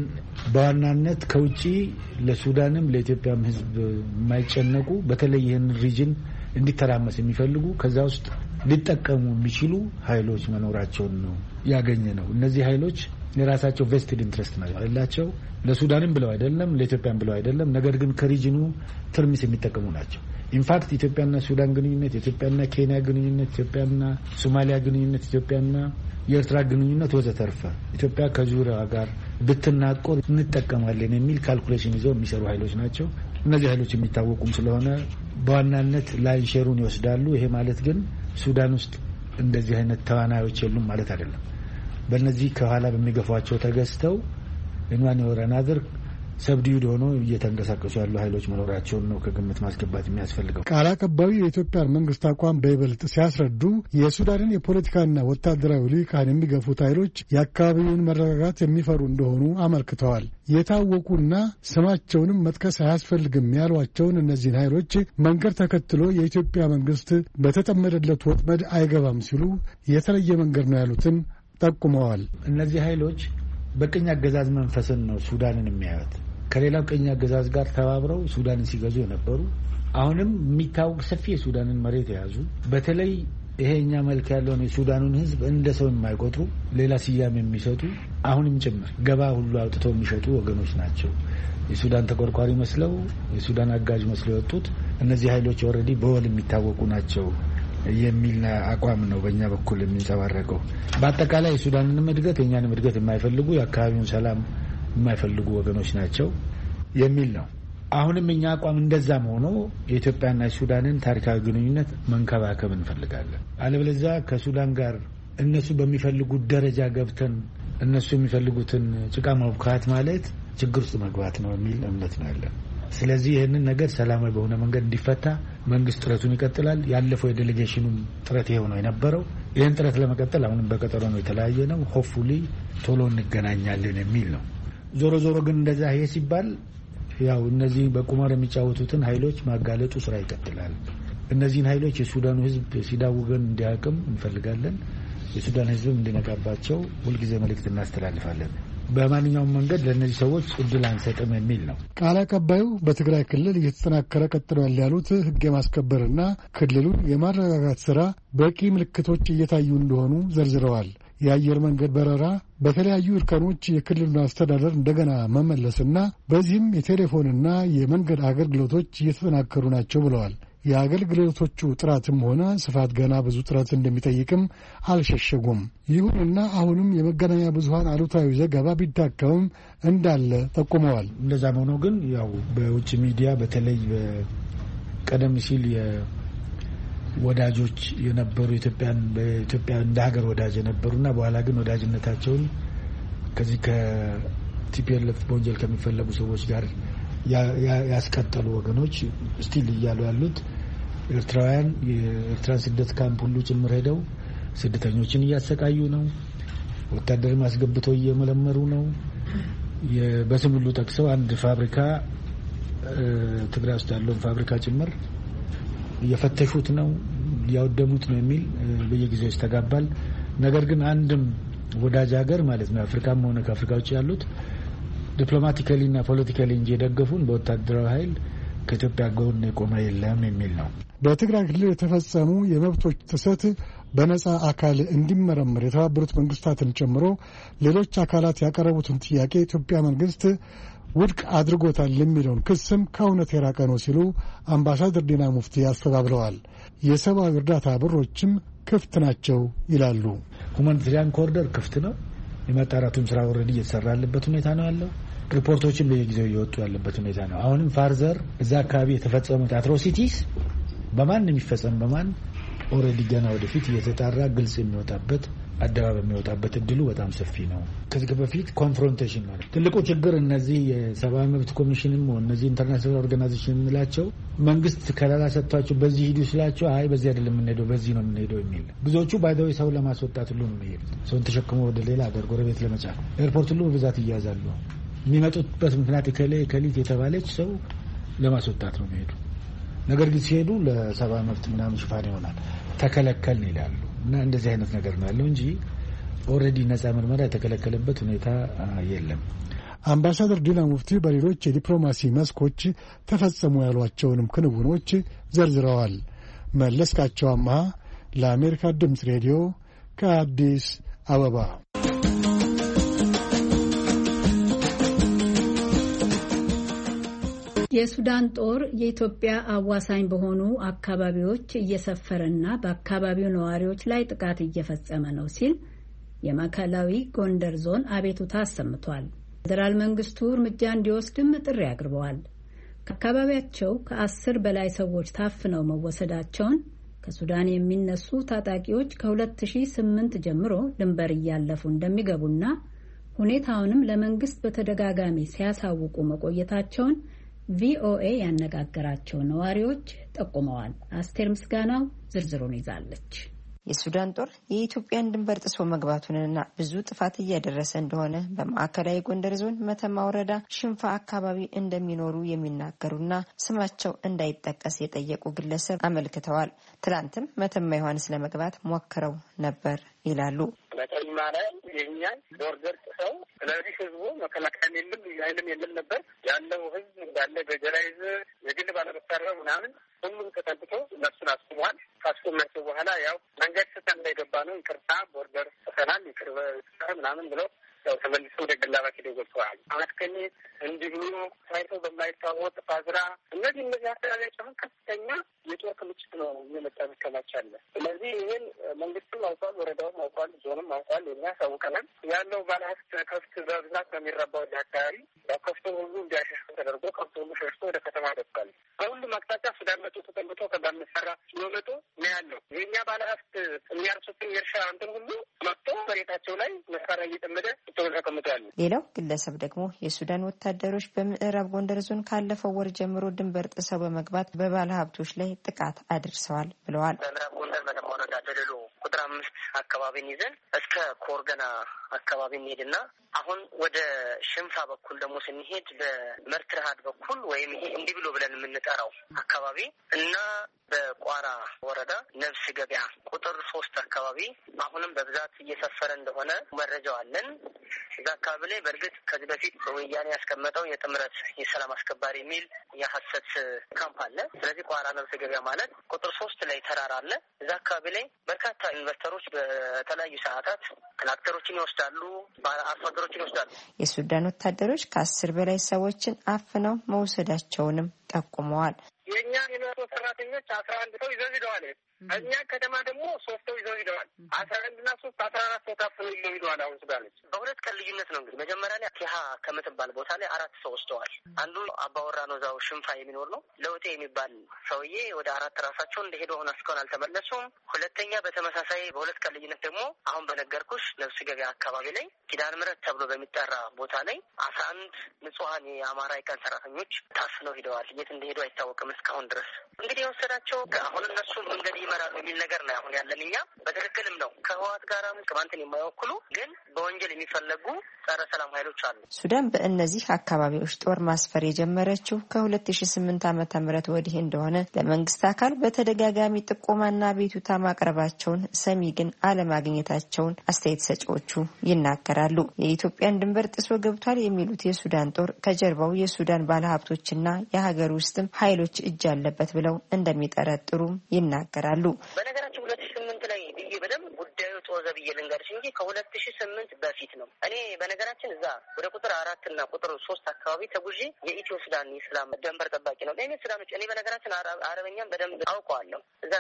በዋናነት ከውጪ ለሱዳንም ለኢትዮጵያም ህዝብ የማይጨነቁ በተለይ ይህን ሪጅን እንዲተራመስ የሚፈልጉ ከዛ ውስጥ ሊጠቀሙ የሚችሉ ኃይሎች መኖራቸውን ነው ያገኘ ነው። እነዚህ ኃይሎች የራሳቸው ቬስትድ ኢንትረስት ናቸው። ለሱዳንም ብለው አይደለም፣ ለኢትዮጵያም ብለው አይደለም። ነገር ግን ከሪጅኑ ትርምስ የሚጠቀሙ ናቸው። ኢንፋክት ኢትዮጵያና ሱዳን ግንኙነት፣ ኢትዮጵያና ኬንያ ግንኙነት፣ ኢትዮጵያና ሶማሊያ ግንኙነት፣ ኢትዮጵያና የኤርትራ ግንኙነት ወዘተርፈ ኢትዮጵያ ከዙሪያ ጋር ብትናቆር እንጠቀማለን የሚል ካልኩሌሽን ይዘው የሚሰሩ ኃይሎች ናቸው። እነዚህ ኃይሎች የሚታወቁም ስለሆነ በዋናነት ላይን ሼሩን ይወስዳሉ። ይሄ ማለት ግን ሱዳን ውስጥ እንደዚህ አይነት ተዋናዮች የሉም ማለት አይደለም። በእነዚህ ከኋላ በሚገፏቸው ተገዝተው እንዋን ወራናደር ሰብዲዩድ ሆኖ እየተንቀሳቀሱ ያሉ ኃይሎች መኖራቸውን ነው ከግምት ማስገባት የሚያስፈልገው። ቃል አቀባዩ የኢትዮጵያን መንግስት አቋም በይበልጥ ሲያስረዱ የሱዳንን የፖለቲካና ወታደራዊ ልሂቃን የሚገፉት ኃይሎች የአካባቢውን መረጋጋት የሚፈሩ እንደሆኑ አመልክተዋል። የታወቁና ስማቸውንም መጥቀስ አያስፈልግም ያሏቸውን እነዚህን ኃይሎች መንገድ ተከትሎ የኢትዮጵያ መንግስት በተጠመደለት ወጥመድ አይገባም ሲሉ የተለየ መንገድ ነው ያሉትን ጠቁመዋል። እነዚህ ኃይሎች በቅኝ አገዛዝ መንፈስን ነው ሱዳንን የሚያዩት። ከሌላው ቅኝ አገዛዝ ጋር ተባብረው ሱዳንን ሲገዙ የነበሩ አሁንም የሚታወቅ ሰፊ የሱዳንን መሬት የያዙ በተለይ ይሄኛ መልክ ያለውን የሱዳኑን ህዝብ እንደ ሰው የማይቆጥሩ ሌላ ስያሜ የሚሰጡ አሁንም ጭምር ገባ ሁሉ አውጥተው የሚሸጡ ወገኖች ናቸው። የሱዳን ተቆርቋሪ መስለው የሱዳን አጋዥ መስለው የወጡት እነዚህ ኃይሎች ኦልሬዲ በወል የሚታወቁ ናቸው የሚል አቋም ነው በእኛ በኩል የሚንጸባረቀው። በአጠቃላይ የሱዳንንም እድገት የእኛንም እድገት የማይፈልጉ የአካባቢውን ሰላም የማይፈልጉ ወገኖች ናቸው የሚል ነው። አሁንም እኛ አቋም እንደዛም ሆኖ የኢትዮጵያና የሱዳንን ታሪካዊ ግንኙነት መንከባከብ እንፈልጋለን። አለበለዚያ ከሱዳን ጋር እነሱ በሚፈልጉት ደረጃ ገብተን እነሱ የሚፈልጉትን ጭቃ ማብካት ማለት ችግር ውስጥ መግባት ነው የሚል እምነት ነው ያለን። ስለዚህ ይህንን ነገር ሰላማዊ በሆነ መንገድ እንዲፈታ መንግስት ጥረቱን ይቀጥላል። ያለፈው የዴሌጌሽኑም ጥረት ይሄው ነው የነበረው። ይህን ጥረት ለመቀጠል አሁንም በቀጠሮ ነው የተለያየ ነው። ሆፕፉሊ ቶሎ እንገናኛለን የሚል ነው። ዞሮ ዞሮ ግን እንደዛ ይሄ ሲባል ያው እነዚህ በቁማር የሚጫወቱትን ኃይሎች ማጋለጡ ስራ ይቀጥላል። እነዚህን ኃይሎች የሱዳኑ ህዝብ ሲዳውገን እንዲያቅም እንፈልጋለን። የሱዳን ህዝብም እንዲነቃባቸው ሁልጊዜ መልእክት እናስተላልፋለን። በማንኛውም መንገድ ለእነዚህ ሰዎች እድል አንሰጥም የሚል ነው። ቃል አቀባዩ በትግራይ ክልል እየተጠናከረ ቀጥሏል ያሉት ህግ የማስከበርና ክልሉን የማረጋጋት ስራ በቂ ምልክቶች እየታዩ እንደሆኑ ዘርዝረዋል። የአየር መንገድ በረራ በተለያዩ እርከኖች የክልሉን አስተዳደር እንደገና መመለስና በዚህም የቴሌፎንና የመንገድ አገልግሎቶች እየተጠናከሩ ናቸው ብለዋል። የአገልግሎቶቹ ጥራትም ሆነ ስፋት ገና ብዙ ጥረት እንደሚጠይቅም አልሸሸጉም። ይሁንና አሁንም የመገናኛ ብዙኃን አሉታዊ ዘገባ ቢዳከምም እንዳለ ጠቁመዋል። እንደዛም ሆኖ ግን ያው በውጭ ሚዲያ በተለይ ቀደም ሲል ወዳጆች የነበሩ በኢትዮጵያ እንደ ሀገር ወዳጅ የነበሩና በኋላ ግን ወዳጅነታቸውን ከዚህ ከቲፒኤልኤፍ በወንጀል ከሚፈለጉ ሰዎች ጋር ያስቀጠሉ ወገኖች ስቲል እያሉ ያሉት ኤርትራውያን የኤርትራን ስደት ካምፕ ሁሉ ጭምር ሄደው ስደተኞችን እያሰቃዩ ነው። ወታደርም አስገብተው እየመለመሩ ነው። በስም ሁሉ ጠቅሰው አንድ ፋብሪካ ትግራይ ውስጥ ያለውን ፋብሪካ ጭምር እየፈተሹት ነው፣ እያወደሙት ነው የሚል በየጊዜው ይስተጋባል። ነገር ግን አንድም ወዳጅ ሀገር ማለት ነው አፍሪካም ሆነ ከአፍሪካ ውጭ ያሉት ዲፕሎማቲካሊ እና ፖለቲካሊ እንጂ የደገፉን በወታደራዊ ኃይል ከኢትዮጵያ ጎን የቆመ የለም የሚል ነው። በትግራይ ክልል የተፈጸሙ የመብቶች ጥሰት በነጻ አካል እንዲመረመር የተባበሩት መንግስታትን ጨምሮ ሌሎች አካላት ያቀረቡትን ጥያቄ የኢትዮጵያ መንግስት ውድቅ አድርጎታል የሚለውን ክስም ከእውነት የራቀ ነው ሲሉ አምባሳደር ዲና ሙፍቲ አስተባብለዋል። የሰብአዊ እርዳታ በሮችም ክፍት ናቸው ይላሉ። ሁማኒታሪያን ኮሪደር ክፍት ነው። የማጣራቱም ስራ ኦልሬዲ እየተሰራ ያለበት ሁኔታ ነው ያለው። ሪፖርቶችም በየጊዜው እየወጡ ያለበት ሁኔታ ነው። አሁንም ፋርዘር እዛ አካባቢ የተፈጸሙት አትሮሲቲስ በማን የሚፈጸም በማን ኦልሬዲ ገና ወደፊት እየተጣራ ግልጽ የሚወጣበት አደባባይ የሚወጣበት እድሉ በጣም ሰፊ ነው። ከዚህ በፊት ኮንፍሮንቴሽን ማለት ትልቁ ችግር እነዚህ የሰብአዊ መብት ኮሚሽንም እነዚህ ኢንተርናሽናል ኦርጋናይዜሽን የምንላቸው መንግስት ከለላ ሰጥቷቸው በዚህ ሂዱ ስላቸው አይ በዚህ አይደለም የምንሄደው በዚህ ነው የምንሄደው የሚል ብዙዎቹ ባይደው ሰው ለማስወጣት ሁሉ ነው የሚሄዱት። ሰውን ተሸክሞ ወደ ሌላ ሀገር ጎረቤት ለመጫን ኤርፖርት ሁሉ በብዛት ይያዛሉ። የሚመጡበት ምክንያት ከሊት የተባለች ሰው ለማስወጣት ነው የሚሄዱ። ነገር ግን ሲሄዱ ለሰብአዊ መብት ምናምን ሽፋን ይሆናል ተከለከልን ይላሉ። እና እንደዚህ አይነት ነገር ነው ያለው እንጂ ኦልሬዲ ነጻ ምርመራ የተከለከለበት ሁኔታ የለም። አምባሳደር ዲና ሙፍቲ በሌሎች የዲፕሎማሲ መስኮች ተፈጸሙ ያሏቸውንም ክንውኖች ዘርዝረዋል። መለስካቸው አምሃ ለአሜሪካ ድምፅ ሬዲዮ ከአዲስ አበባ። የሱዳን ጦር የኢትዮጵያ አዋሳኝ በሆኑ አካባቢዎች እየሰፈረና በአካባቢው ነዋሪዎች ላይ ጥቃት እየፈጸመ ነው ሲል የማዕከላዊ ጎንደር ዞን አቤቱታ አሰምቷል። ፌዴራል መንግስቱ እርምጃ እንዲወስድም ጥሪ አቅርበዋል። ከአካባቢያቸው ከ10 በላይ ሰዎች ታፍነው መወሰዳቸውን ከሱዳን የሚነሱ ታጣቂዎች ከ2008 ጀምሮ ድንበር እያለፉ እንደሚገቡና ሁኔታውንም ለመንግስት በተደጋጋሚ ሲያሳውቁ መቆየታቸውን ቪኦኤ ያነጋገራቸው ነዋሪዎች ጠቁመዋል። አስቴር ምስጋናው ዝርዝሩን ይዛለች። የሱዳን ጦር የኢትዮጵያን ድንበር ጥሶ መግባቱንና ብዙ ጥፋት እያደረሰ እንደሆነ በማዕከላዊ ጎንደር ዞን መተማ ወረዳ ሽንፋ አካባቢ እንደሚኖሩ የሚናገሩና ስማቸው እንዳይጠቀስ የጠየቁ ግለሰብ አመልክተዋል። ትላንትም መተማ ዮሐንስ ለመግባት ሞክረው ነበር ይላሉ። መተማ ላይ የእኛን ቦርደር ጥሰው፣ ስለዚህ ህዝቡ መከላከያ የለም ኃይልም የለም ነበር ያለው ህዝብ እንዳለ ገጀራይዝ የግል ባለመሳሪያ ምናምን ሁሉም ተጠብቶ እነሱን አስቁሟል። ካስቆማቸው በኋላ ያው መንገድ ስተን እንዳይገባ ነው ይቅርታ ቦርደር ጥሰናል ይቅርበ ምናምን ብለው ያው ተመልሶ ወደ ገላባት ሄደው ገብተዋል። አማትከኝ እንዲሁ ታይቶ በማይታወቅ ፋዝራ እነዚህ አካባቢዎች አሁን ከፍተኛ የጦር ክምችት ነው እየመጣ ሚከማቻለ። ስለዚህ ይህን መንግስትም አውቋል፣ ወረዳውም አውቋል፣ ዞንም አውቋል። የሚያሳውቀናል ያለው ባለሀብት ከፍት በብዛት በሚረባው አካባቢ ከፍቶ ሁሉ እንዲያሸሽ ተደርጎ ከፍቶ ሁሉ ሸሽቶ ወደ ከተማ ገብቷል። በሁሉም አቅጣጫ ሱዳን መጡ ተጠምቶ ከባመሰራ ሲወመጡ ነው ያለው። የእኛ ባለሀብት የሚያርሱትን የእርሻ እንትን ሁሉ መጥቶ መሬታቸው ላይ መሳሪያ እየጠመደ ተቀምጧል። ሌላው ግለሰብ ደግሞ የሱዳን ወታደሮች በምዕራብ ጎንደር ዞን ካለፈው ወር ጀምሮ ድንበር ጥሰው በመግባት በባለ ሀብቶች ላይ ጥቃት አድርሰዋል ብለዋል። በምዕራብ ጎንደር መተማ ወረዳ ደለሎ ቁጥር 5 አካባቢን ይዘን እስከ ኮርገና አካባቢ እንሄድና አሁን ወደ ሽንፋ በኩል ደግሞ ስንሄድ በመርትርሃድ በኩል ወይም ይሄ እንዲህ ብሎ ብለን የምንጠራው አካባቢ እና በቋራ ወረዳ ነፍስ ገበያ ቁጥር 3 አካባቢ አሁንም በብዛት እየሰፈረ እንደሆነ መረጃው አለን። እዛ አካባቢ ላይ በእርግጥ ከዚህ በፊት ወያኔ ያስቀመጠው የጥምረት የሰላም አስከባሪ የሚል የሐሰት ካምፕ አለ። ስለዚህ ቋራ ነፍስ ገበያ ማለት ቁጥር 3 ላይ ተራራ አለ። እዛ አካባቢ ላይ በርካታ ኢንቨስተሮች በተለያዩ ሰዓታት ትራክተሮችን ይወስዳሉ፣ አርሶ አደሮችን ይወስዳሉ። የሱዳን ወታደሮች ከ10 በላይ ሰዎችን አፍነው መውሰዳቸውንም ጠቁመዋል። የእኛ የመቶ ሰራተኞች 11 ሰው ይዘው ሂደዋል። እኛ ከተማ ደግሞ 3 ሰው ይዘው ሂደዋል። 11 እና 3 14 ሰው ታፍነው ይዘው ሂደዋል። አሁን ሱዳኖች በሁለት ቀን ልዩነት ነው እንግዲህ መጀመሪያ ላይ ቲሃ ከምትባል ቦታ ላይ 4 ሰው ወስደዋል። አንዱ አባወራ ነው፣ እዛው ሽንፋ የሚኖር ነው። ለውጤ የሚባል ሰውዬ ወደ 4 ራሳቸው እንደሄዱ አሁን እስካሁን አልተመለሱም። ሁለተኛ በተመሳሳይ በሁለት ቀን ልዩነት ደግሞ አሁን በነገርኩሽ ነፍስ ገበያ አካባቢ ላይ ኪዳነ ምሕረት ተብሎ በሚጠራ ቦታ ላይ 11 ንጹሃን የአማራ የቀን ሰራተኞች ታፍነው ሂደዋል። የት እንደሄዱ አይታወቅም እስካሁን ድረስ። እንግዲህ የወሰዳቸው አሁን እነሱ መንገድ ይመራሉ የሚል ነገር ነው አሁን ያለን። እኛ በትክክልም ነው ከህወሓት ጋርም ቅማንትን የማይወክሉ ግን በወንጀል የሚፈለጉ ጸረ ሰላም ኃይሎች አሉ። ሱዳን በእነዚህ አካባቢዎች ጦር ማስፈር የጀመረችው ከ2008 ዓ.ም ወዲህ እንደሆነ ለመንግስት አካል በተደጋጋሚ ጥቆማና ቤቱታ ማቅረባቸውን ሰሚ ግን አለማግኘታቸውን አስተያየት ሰጪዎቹ ይናገራሉ። የኢትዮጵያን ድንበር ጥሶ ገብቷል የሚሉት የሱዳን ጦር ከጀርባው የሱዳን ባለሀብቶችና የሀገር ውስጥም ኃይሎች እጅ አለበት ብለው እንደሚጠረጥሩም ይናገራሉ። በነገራችን 2008 ላይ ብዬ በደንብ ጉዳዩ ጦዘ ብዬ ልንገርሽ እንጂ ከ2008 በፊት ነው። እኔ በነገራችን እዛ ወደ ቁጥር 4 እና ቁጥር 3 አካባቢ ተጉዤ የኢትዮ ሱዳን የሰላም ድንበር ጠባቂ ነው። እኔ ሱዳኖች እኔ በነገራችን አረበኛም በደንብ አውቀዋለሁ። እዛ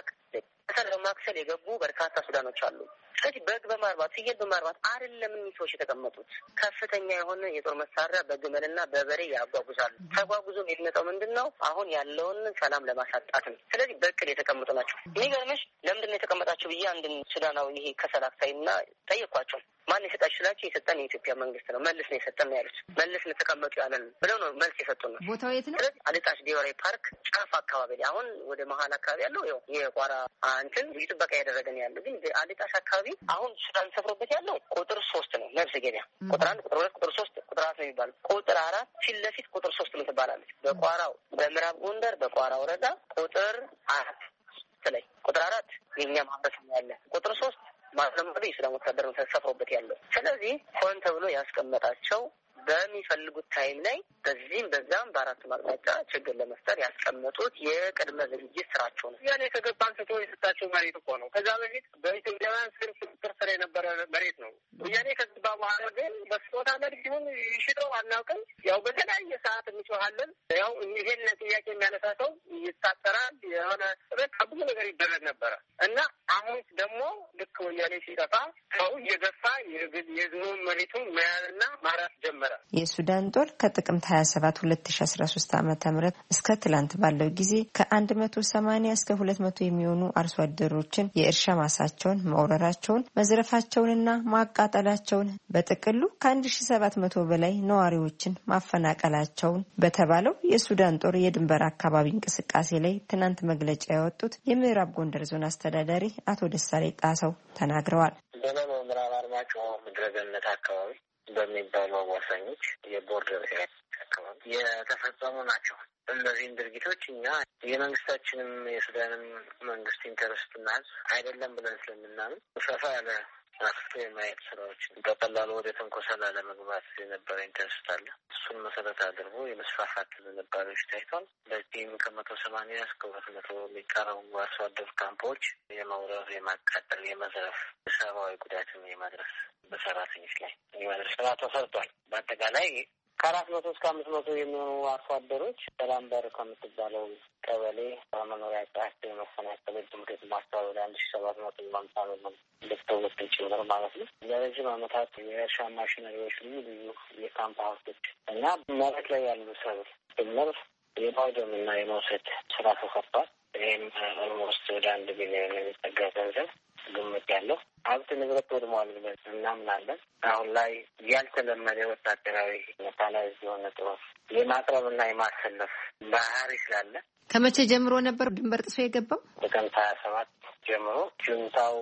ለማክሰል የገቡ በርካታ ሱዳኖች አሉ። ስለዚህ በግ በማርባት ፍየል በማርባት አይደለም ሰዎች የተቀመጡት ከፍተኛ የሆነ የጦር መሳሪያ በግመልና በበሬ ያጓጉዛሉ። ተጓጉዞም የሚመጣው ምንድን ነው? አሁን ያለውን ሰላም ለማሳጣት ነው። ስለዚህ በእቅድ የተቀመጡ ናቸው። የሚገርምሽ ለምንድን ነው የተቀመጣቸው ብዬ አንድን ሱዳናዊ ይሄ ከሰላክታይና ጠየኳቸው። ማን የሰጣችሁ ስላቸው የሰጠን የኢትዮጵያ መንግስት ነው፣ መልስ ነው የሰጠን ነው ያሉት። መልስ ነው ተቀመጡ ያለን ብለው ነው መልስ የሰጡን ነው። ቦታው የት ነው? ስለዚህ አልጣሽ ብሔራዊ ፓርክ ጫፍ አካባቢ ላይ አሁን ወደ መሀል አካባቢ ያለው ያው የቋራ እንትን ልዩ ጥበቃ ያደረገን ያለው ግን አልጣሽ አካባቢ አሁን ሱዳን ሰፍሮበት ያለው ቁጥር 3 ነው። ነፍስ ገበያ ቁጥር 1 ቁጥር 2 ቁጥር 3 ቁጥር 4 ነው የሚባለው። ቁጥር 4 ፊት ለፊት ቁጥር 3 ነው ትባላለች። በቋራው በምዕራብ ጎንደር በቋራ ወረዳ ቁጥር 4 ላይ ቁጥር 4 የኛ ማህበረሰብ ነው ያለ። ቁጥር 3 ማለትም የሱዳን ወታደር ነው ተሰፍሮበት ያለው። ስለዚህ ሆን ተብሎ ያስቀመጣቸው በሚፈልጉት ታይም ላይ በዚህም በዛም በአራት አቅጣጫ ችግር ለመፍጠር ያስቀመጡት የቅድመ ዝግጅት ስራቸው ነው። ያኔ ከገባ አንስቶ የሰጣቸው መሬት እኮ ነው። ከዛ በፊት በኢትዮጵያውያን ስር የነበረ መሬት ነው። ያኔ ከገባ በኋላ ግን በስጦታ መልክ ሲሆን ይሽጠው አናውቅም። ያው በተለያየ ሰዓት እንጮሃለን። ያው ይሄን ጥያቄ የሚያነሳ ሰው ይታሰራል። የሆነ በቃ ብዙ ነገር ይደረግ ነበረ እና አሁን ደግሞ ልክ ወያኔ ሲጠፋ ሰው እየገፋ የዝኑ መሬቱን መያዝና ማራት ጀመረ። የሱዳን ጦር ከጥቅምት 27 2013 ዓ.ም እስከ ትላንት ባለው ጊዜ ከ180 እስከ 200 የሚሆኑ አርሶ አደሮችን የእርሻ ማሳቸውን መውረራቸውን፣ መዝረፋቸውንና ማቃጠላቸውን በጥቅሉ ከ1700 በላይ ነዋሪዎችን ማፈናቀላቸውን በተባለው የሱዳን ጦር የድንበር አካባቢ እንቅስቃሴ ላይ ትናንት መግለጫ ያወጡት የምዕራብ ጎንደር ዞን አስተዳዳሪ አቶ ደሳለኝ ጣሰው ተናግረዋል። በምዕራብ አርማጭሆ ምድረገነት አካባቢ በሚባሉ አዋሳኞች የቦርደር አካባቢ የተፈጸሙ ናቸው። እነዚህን ድርጊቶች እኛ የመንግስታችንም የሱዳንም መንግስት ኢንተረስትና አይደለም ብለን ስለምናምን ሰፋ ያለ አስቶ የማየት ስራዎች በቀላሉ ወደ ተንኮሳ ላለመግባት የነበረ ኢንተረስት አለ። እሱን መሰረት አድርጎ የመስፋፋት ዝንባሌዎች ታይቷል። በዚህም 180 እስከ 200 የሚቀረቡ አርሶ አደር ካምፖች የመውረር፣ የማቃጠል፣ የመዝረፍ፣ ሰብአዊ ጉዳትን የማድረስ በሰራተኞች ላይ የማድረስ ስራ ተሰርቷል። በአጠቃላይ ከ400 እስከ 500 የሚሆኑ አርሶ አደሮች ሰላምበር ከምትባለው ቀበሌ በመኖሪያ ጫቸው የመፈናቀል ድምገት ማስተባበል 1750 ነው ልትወጥ ጭምር ማለት ነው። ለረጅም ዓመታት የእርሻ ማሽነሪዎች፣ ልዩ ልዩ የካምፕ ሀውሶች እና መሬት ላይ ያሉ ሰብል ጭምር የማውደም እና የመውሰድ ስራ ተሰርቷል። ይህም ኦልሞስት ወደ 1 ቢሊዮን የሚጠጋ ገንዘብ ግምት ያለው ሀብት ንብረት ወድሟል ብለን እናምናለን። አሁን ላይ ያልተለመደ ወታደራዊ መካናይዝ የሆነ ጥበብ የማቅረብና የማሰለፍ ባህሪ ስላለ ከመቼ ጀምሮ ነበር ድንበር ጥሶ የገባው? ጥቅምት 27 ጀምሮ ጁንታው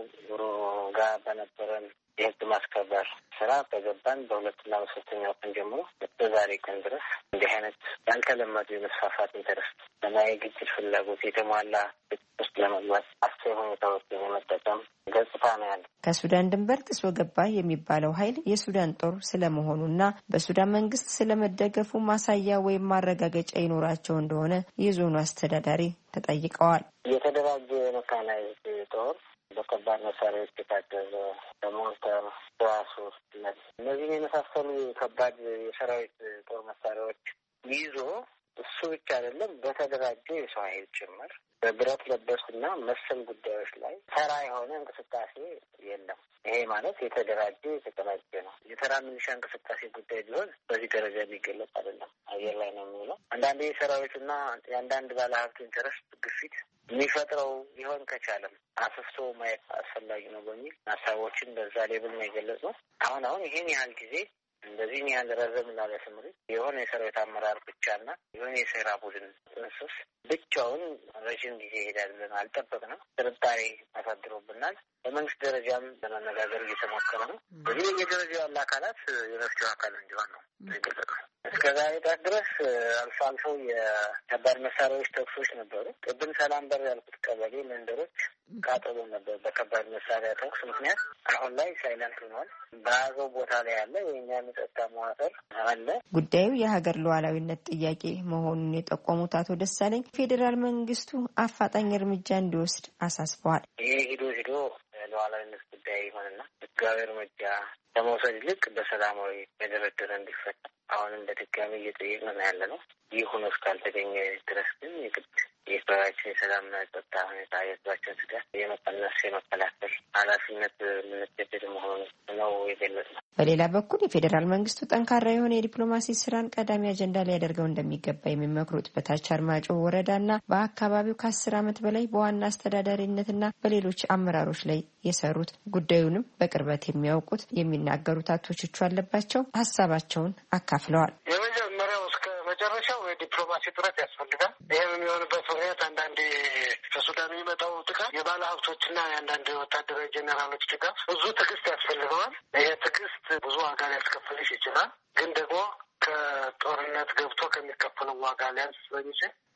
ጋር በነበረን የህግ ማስከበር ስራ በገባን በሁለትና በሶስተኛው ቀን ጀምሮ በዛሬ ቀን ድረስ እንዲህ አይነት ያልተለመዱ የመስፋፋት ኢንተረስት እና የግጭት ፍላጎት የተሟላ ውስጥ ለመግባት አስር ሁኔታዎችን የመጠቀም ገጽታ ነው ያለ። ከሱዳን ድንበር ጥሶ ገባ የሚባለው ኃይል የሱዳን ጦር ስለመሆኑና በሱዳን መንግስት ስለመደገፉ ማሳያ ወይም ማረጋገጫ ይኖራቸው እንደሆነ የዞኑ አስተዳዳሪ ተጠይቀዋል። የተደራጀ መካናይዝድ ጦር በከባድ መሳሪያዎች የታገዘ በሞርተር ራሱ እነዚህን የመሳሰሉ ከባድ የሰራዊት ጦር መሳሪያዎች ይዞ እሱ ብቻ አይደለም በተደራጀ የሰው ኃይል ጭምር በብረት ለበስና መሰል ጉዳዮች ላይ ተራ የሆነ እንቅስቃሴ የለም። ይሄ ማለት የተደራጀ የተቀናጀ ነው። የተራ ሚሊሻ እንቅስቃሴ ጉዳይ ቢሆን በዚህ ደረጃ የሚገለጽ አይደለም። አየር ላይ ነው የሚውለው። አንዳንዴ የሰራዊትና የአንዳንድ ባለሀብት ኢንተረስት ግፊት የሚፈጥረው ሊሆን ከቻለም አስፍቶ ማየት አስፈላጊ ነው በሚል ሀሳቦችን በዛ ሌብል ነው የገለጽነው። አሁን ይሄን ያህል ጊዜ እንደዚህ ያህል ረዘም ላለ ስምሪት የሆነ የሰራዊት አመራር ብቻና የሆነ የሴራ ቡድን ጥንስስ ብቻውን ረዥም ጊዜ ይሄዳል ብለን አልጠበቅንም። ጥርጣሬ አሳድሮብናል። በመንግስት ደረጃም ለመነጋገር እየተሞከረ ነው። በዚህ የደረጃው ያለ አካላት የመፍትሄው አካል እንዲሆን ነው የገለጽነው። እስከ ዛሬ ጣት ድረስ አልፎ አልፎ የከባድ መሳሪያዎች ተኩሶች ነበሩ። ቅድም ሰላምበር ያልኩት ቀበሌ መንደሮች ቃጠሎ ነበር በከባድ መሳሪያ ተኩስ ምክንያት። አሁን ላይ ሳይለንት ሆኗል። በያዘው ቦታ ላይ ያለ የእኛ የጸጥታ መዋቅር አለ። ጉዳዩ የሀገር ሉዓላዊነት ጥያቄ መሆኑን የጠቆሙት አቶ ደሳለኝ ፌዴራል መንግስቱ አፋጣኝ እርምጃ እንዲወስድ አሳስበዋል። ይሄ ሂዶ ሉዓላዊነት ጉዳይ ይሆንና ህጋዊ እርምጃ ከመውሰድ ይልቅ በሰላማዊ የደረደረ እንዲፈታ አሁንም በድጋሚ እየጠየቅን ነው ያለ ነው። ይህ ሆኖ እስካልተገኘ ድረስ ግን የግድ የህዝባችን የሰላምና የጸጥታ ሁኔታ የህዝባችን ስጋት የመቀነስ የመከላከል ኃላፊነት የምንገደድ መሆኑ ነው የገለጽነው። በሌላ በኩል የፌዴራል መንግስቱ ጠንካራ የሆነ የዲፕሎማሲ ስራን ቀዳሚ አጀንዳ ሊያደርገው እንደሚገባ የሚመክሩት በታች አርማጭሆ ወረዳና በአካባቢው ከ10 ዓመት በላይ በዋና አስተዳዳሪነትና በሌሎች አመራሮች ላይ የሰሩት ጉዳዩንም በቅርበት የሚያውቁት የሚናገሩት አቶ ቹቹ አለባቸው ሀሳባቸውን አካፍለዋል። የመጀመሪያው እስከ መጨረሻው የዲፕሎማሲ ጥረት ያስፈልጋል። ይህም የሚሆንበት ምክንያት አንዳንድ ከሱዳን የሚመጣው ጥቃት የባለ ሀብቶችና የአንዳንድ ወታደራዊ ጄኔራሎች ድጋፍ ብዙ ትዕግስት ያስፈልገዋል። ይሄ ትዕግስት ብዙ ዋጋ ሊያስከፍልሽ ይችላል። ግን ደግሞ ከጦርነት ገብቶ ከሚከፈለው ዋጋ ሊያንስ ስለሚችል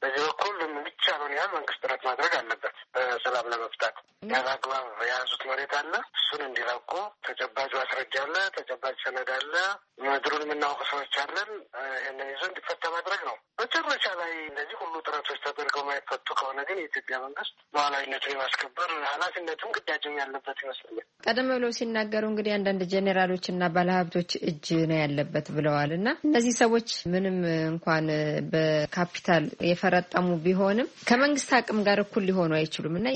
በዚህ በኩል የሚቻለውን ያህል መንግስት ጥረት ማድረግ አለበት። በሰላም ለመፍታት ያላግባብ የያዙት መሬት አለ፣ እሱን እንዲለቁ ተጨባጭ ማስረጃ አለ፣ ተጨባጭ ሰነድ አለ፣ ምድሩን የምናውቅ ሰዎች አለን። ይህንን ይዞ እንዲፈታ ማድረግ ነው። መጨረሻ ላይ እነዚህ ሁሉ ጥረቶች ተደርገው ማይፈቱ ከሆነ ግን የኢትዮጵያ መንግስት ሉዓላዊነቱን የማስከበር ኃላፊነቱም ግዳጅም ያለበት ይመስለኛል። ቀደም ብለው ሲናገሩ እንግዲህ አንዳንድ ጄኔራሎች እና ባለሀብቶች እጅ ነው ያለበት ብለዋል እና እነዚህ ሰዎች ምንም እንኳን በካፒታል የፈረጠሙ ቢሆንም ከመንግስት አቅም ጋር እኩል ሊሆኑ አይችሉም እና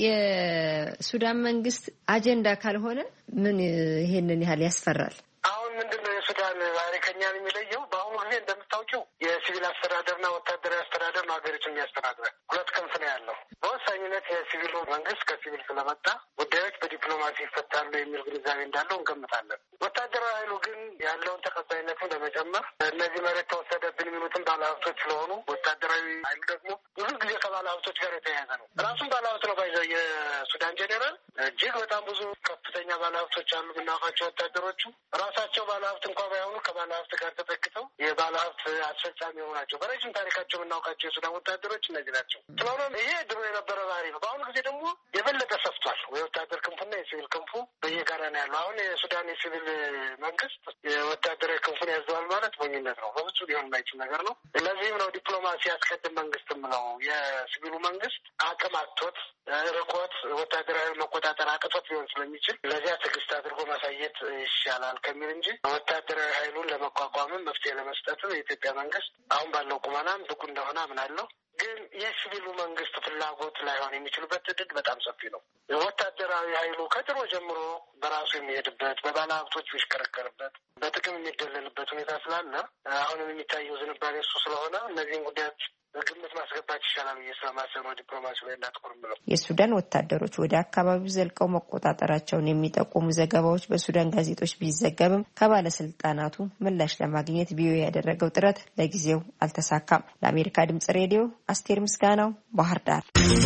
የሱዳን መንግስት አጀንዳ ካልሆነ ምን ይሄንን ያህል ያስፈራል? አሁን ምንድነው የሱዳን ዛሬ ከኛን የሚለየው? በአሁኑ ጊዜ እንደምታውቂው የሲቪል አስተዳደርና ወታደራዊ አስተዳደር ነው ሀገሪቱን የሚያስተዳድረው። ሁለት ክንፍ ነው ያለው። በወሳኝነት የሲቪሉ መንግስት ከሲቪል ስለመጣ ጉዳዮች በዲፕሎማሲ ይፈታሉ የሚል ግንዛቤ እንዳለው እንገምታለን። ወታደራዊ ኃይሉ ግን ያለውን ተቀባይነትን ለመጨመር እነዚህ መሬት ተወሰደብን የሚሉትን ባለሀብቶች ስለሆኑ ወታደራዊ ኃይሉ ደግሞ ብዙ ጊዜ ከባለሀብቶች ጋር የተያያዘ ነው። ራሱን ባለሀብት ነው ባይዘው የሱዳን ጄኔራል እጅግ በጣም ብዙ ከፍተኛ ባለሀብቶች አሉ የምናውቃቸው ወታደሮቹ ራሳቸው ባለሀብት እንኳ ባይሆኑ ከባለሀብት ጋር ተጠግተው የባለሀብት አስፈጻሚ የሆናቸው በረጅም ታሪካቸው የምናውቃቸው የሱዳን ወታደሮች እነዚህ ናቸው። ስለሆነም ይሄ ድሮ የነበረ ባህሪ ነው። በአሁኑ ጊዜ ደግሞ የበለጠ ሰፍቷል። የወታደር ክንፉና የሲቪል ክንፉ በየጋራ ነው ያለው። አሁን የሱዳን የሲቪል መንግስት የወታደራዊ ክንፉን ያዘዋል ማለት ሞኝነት ነው። በብዙ ሊሆን የማይችል ነገር ነው። ለዚህም ነው ዲፕሎማሲ ያስቀድም መንግስት ምለው የሲቪሉ መንግስት አቅም አጥቶት ርቆት ወታደራዊ መቆጣጠር አቅቶት ሊሆን ስለሚችል ለዚያ ትዕግስት አድርጎ ማሳየት ይሻላል ከሚል እንጂ ወታደራዊ ኃይሉን ለመቋቋምም መፍትሄ ለመስጠትም የኢትዮጵያ መንግስት አሁን ባለው ቁመናም ብቁ እንደሆነ አምናለሁ። ግን የሲቪሉ መንግስት ፍላጎት ላይሆን የሚችሉበት እድል በጣም ሰፊ ነው። ወታደራዊ ኃይሉ ከድሮ ጀምሮ በራሱ የሚሄድበት በባለ ሀብቶች የሚሽከረከርበት በጥቅም የሚደለልበት ሁኔታ ስላለ አሁንም የሚታየው ዝንባሌ እሱ ስለሆነ እነዚህን ጉዳዮች በግምት ማስገባት ይሻላል ብዬ ስለማሰብ ነው ዲፕሎማሲ ላይ እናትኩርም ብለው። የሱዳን ወታደሮች ወደ አካባቢው ዘልቀው መቆጣጠራቸውን የሚጠቁሙ ዘገባዎች በሱዳን ጋዜጦች ቢዘገብም ከባለስልጣናቱ ምላሽ ለማግኘት ቪኦኤ ያደረገው ጥረት ለጊዜው አልተሳካም። ለአሜሪካ ድምጽ ሬዲዮ አስቴር ምስጋናው ባህር ዳር።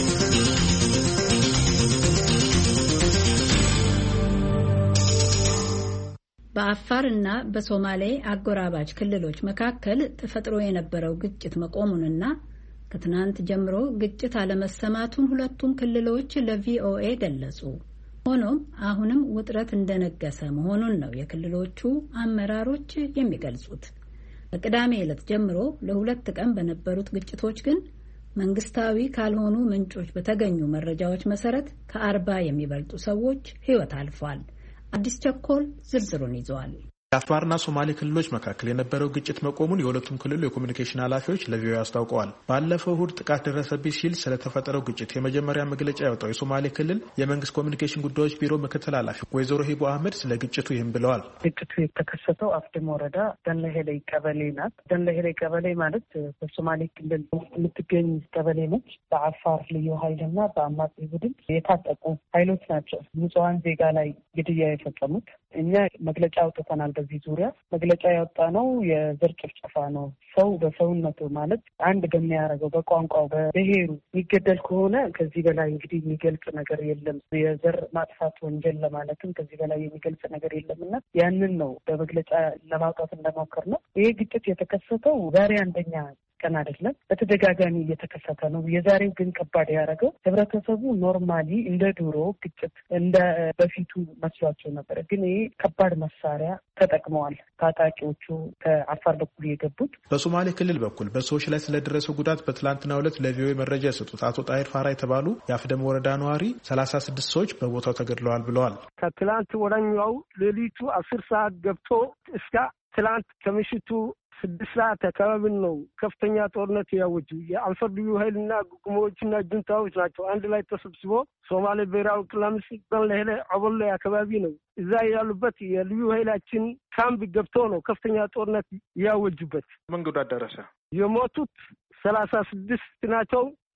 በአፋርና በሶማሌ አጎራባች ክልሎች መካከል ተፈጥሮ የነበረው ግጭት መቆሙንና ከትናንት ጀምሮ ግጭት አለመሰማቱን ሁለቱም ክልሎች ለቪኦኤ ገለጹ። ሆኖም አሁንም ውጥረት እንደነገሰ መሆኑን ነው የክልሎቹ አመራሮች የሚገልጹት። በቅዳሜ ዕለት ጀምሮ ለሁለት ቀን በነበሩት ግጭቶች ግን መንግስታዊ ካልሆኑ ምንጮች በተገኙ መረጃዎች መሰረት ከ40 የሚበልጡ ሰዎች ሕይወት አልፏል። አዲስ ቸኮል ዝርዝሩን ይዟል። የአፋርና ሶማሌ ክልሎች መካከል የነበረው ግጭት መቆሙን የሁለቱም ክልል የኮሚኒኬሽን ኃላፊዎች ለቪኦኤ አስታውቀዋል። ባለፈው እሁድ ጥቃት ደረሰብኝ ሲል ስለተፈጠረው ግጭት የመጀመሪያ መግለጫ ያወጣው የሶማሌ ክልል የመንግስት ኮሚኒኬሽን ጉዳዮች ቢሮ ምክትል ኃላፊ ወይዘሮ ሂቦ አህመድ ስለ ግጭቱ ይህም ብለዋል። ግጭቱ የተከሰተው አፍድም ወረዳ ደንለሄሌ ቀበሌ ናት። ደንለሄሌ ቀበሌ ማለት በሶማሌ ክልል የምትገኝ ቀበሌ ነች። በአፋር ልዩ ኃይልና በአማጺ ቡድን የታጠቁ ኃይሎች ናቸው ንጹሐን ዜጋ ላይ ግድያ የፈጸሙት። እኛ መግለጫ አውጥተናል። በዚህ ዙሪያ መግለጫ ያወጣ ነው የዘር ጭፍጨፋ ነው። ሰው በሰውነቱ ማለት አንድ በሚያደርገው በቋንቋው በብሔሩ የሚገደል ከሆነ ከዚህ በላይ እንግዲህ የሚገልጽ ነገር የለም። የዘር ማጥፋት ወንጀል ለማለትም ከዚህ በላይ የሚገልጽ ነገር የለምና ያንን ነው በመግለጫ ለማውጣት እንደሞከር ነው። ይሄ ግጭት የተከሰተው ዛሬ አንደኛ ቀን አይደለም፣ በተደጋጋሚ እየተከሰተ ነው። የዛሬው ግን ከባድ ያደረገው ህብረተሰቡ ኖርማሊ እንደ ድሮ ግጭት እንደ በፊቱ መስሏቸው ነበር። ግን ይሄ ከባድ መሳሪያ ተጠቅመዋል ታጣቂዎቹ ከአፋር በኩል የገቡት። በሶማሌ ክልል በኩል በሰዎች ላይ ስለደረሰው ጉዳት በትላንትናው ዕለት ለቪኦኤ መረጃ የሰጡት አቶ ጣይር ፋራ የተባሉ የአፍደም ወረዳ ነዋሪ 36 ሰዎች በቦታው ተገድለዋል ብለዋል። ከትላንት ወደኛው ሌሊቱ 10 ሰዓት ገብቶ እስከ ትላንት ከምሽቱ 6 ሰዓት አካባቢ ነው ከፍተኛ ጦርነት ያወጁ። የአፋር ልዩ ኃይልና ጉሞዎችና ጁንታዎች ናቸው አንድ ላይ ተሰብስቦ ሶማሌ ብሔራዊ ክልል ምስል ለሄለ አቦሎ አካባቢ ነው እዛ ያሉበት የልዩ ኃይላችን ካምፕ ገብቶ ነው ከፍተኛ ጦርነት ያወጁበት። ምን ጉዳት ደረሰ? የሞቱት 36 ናቸው።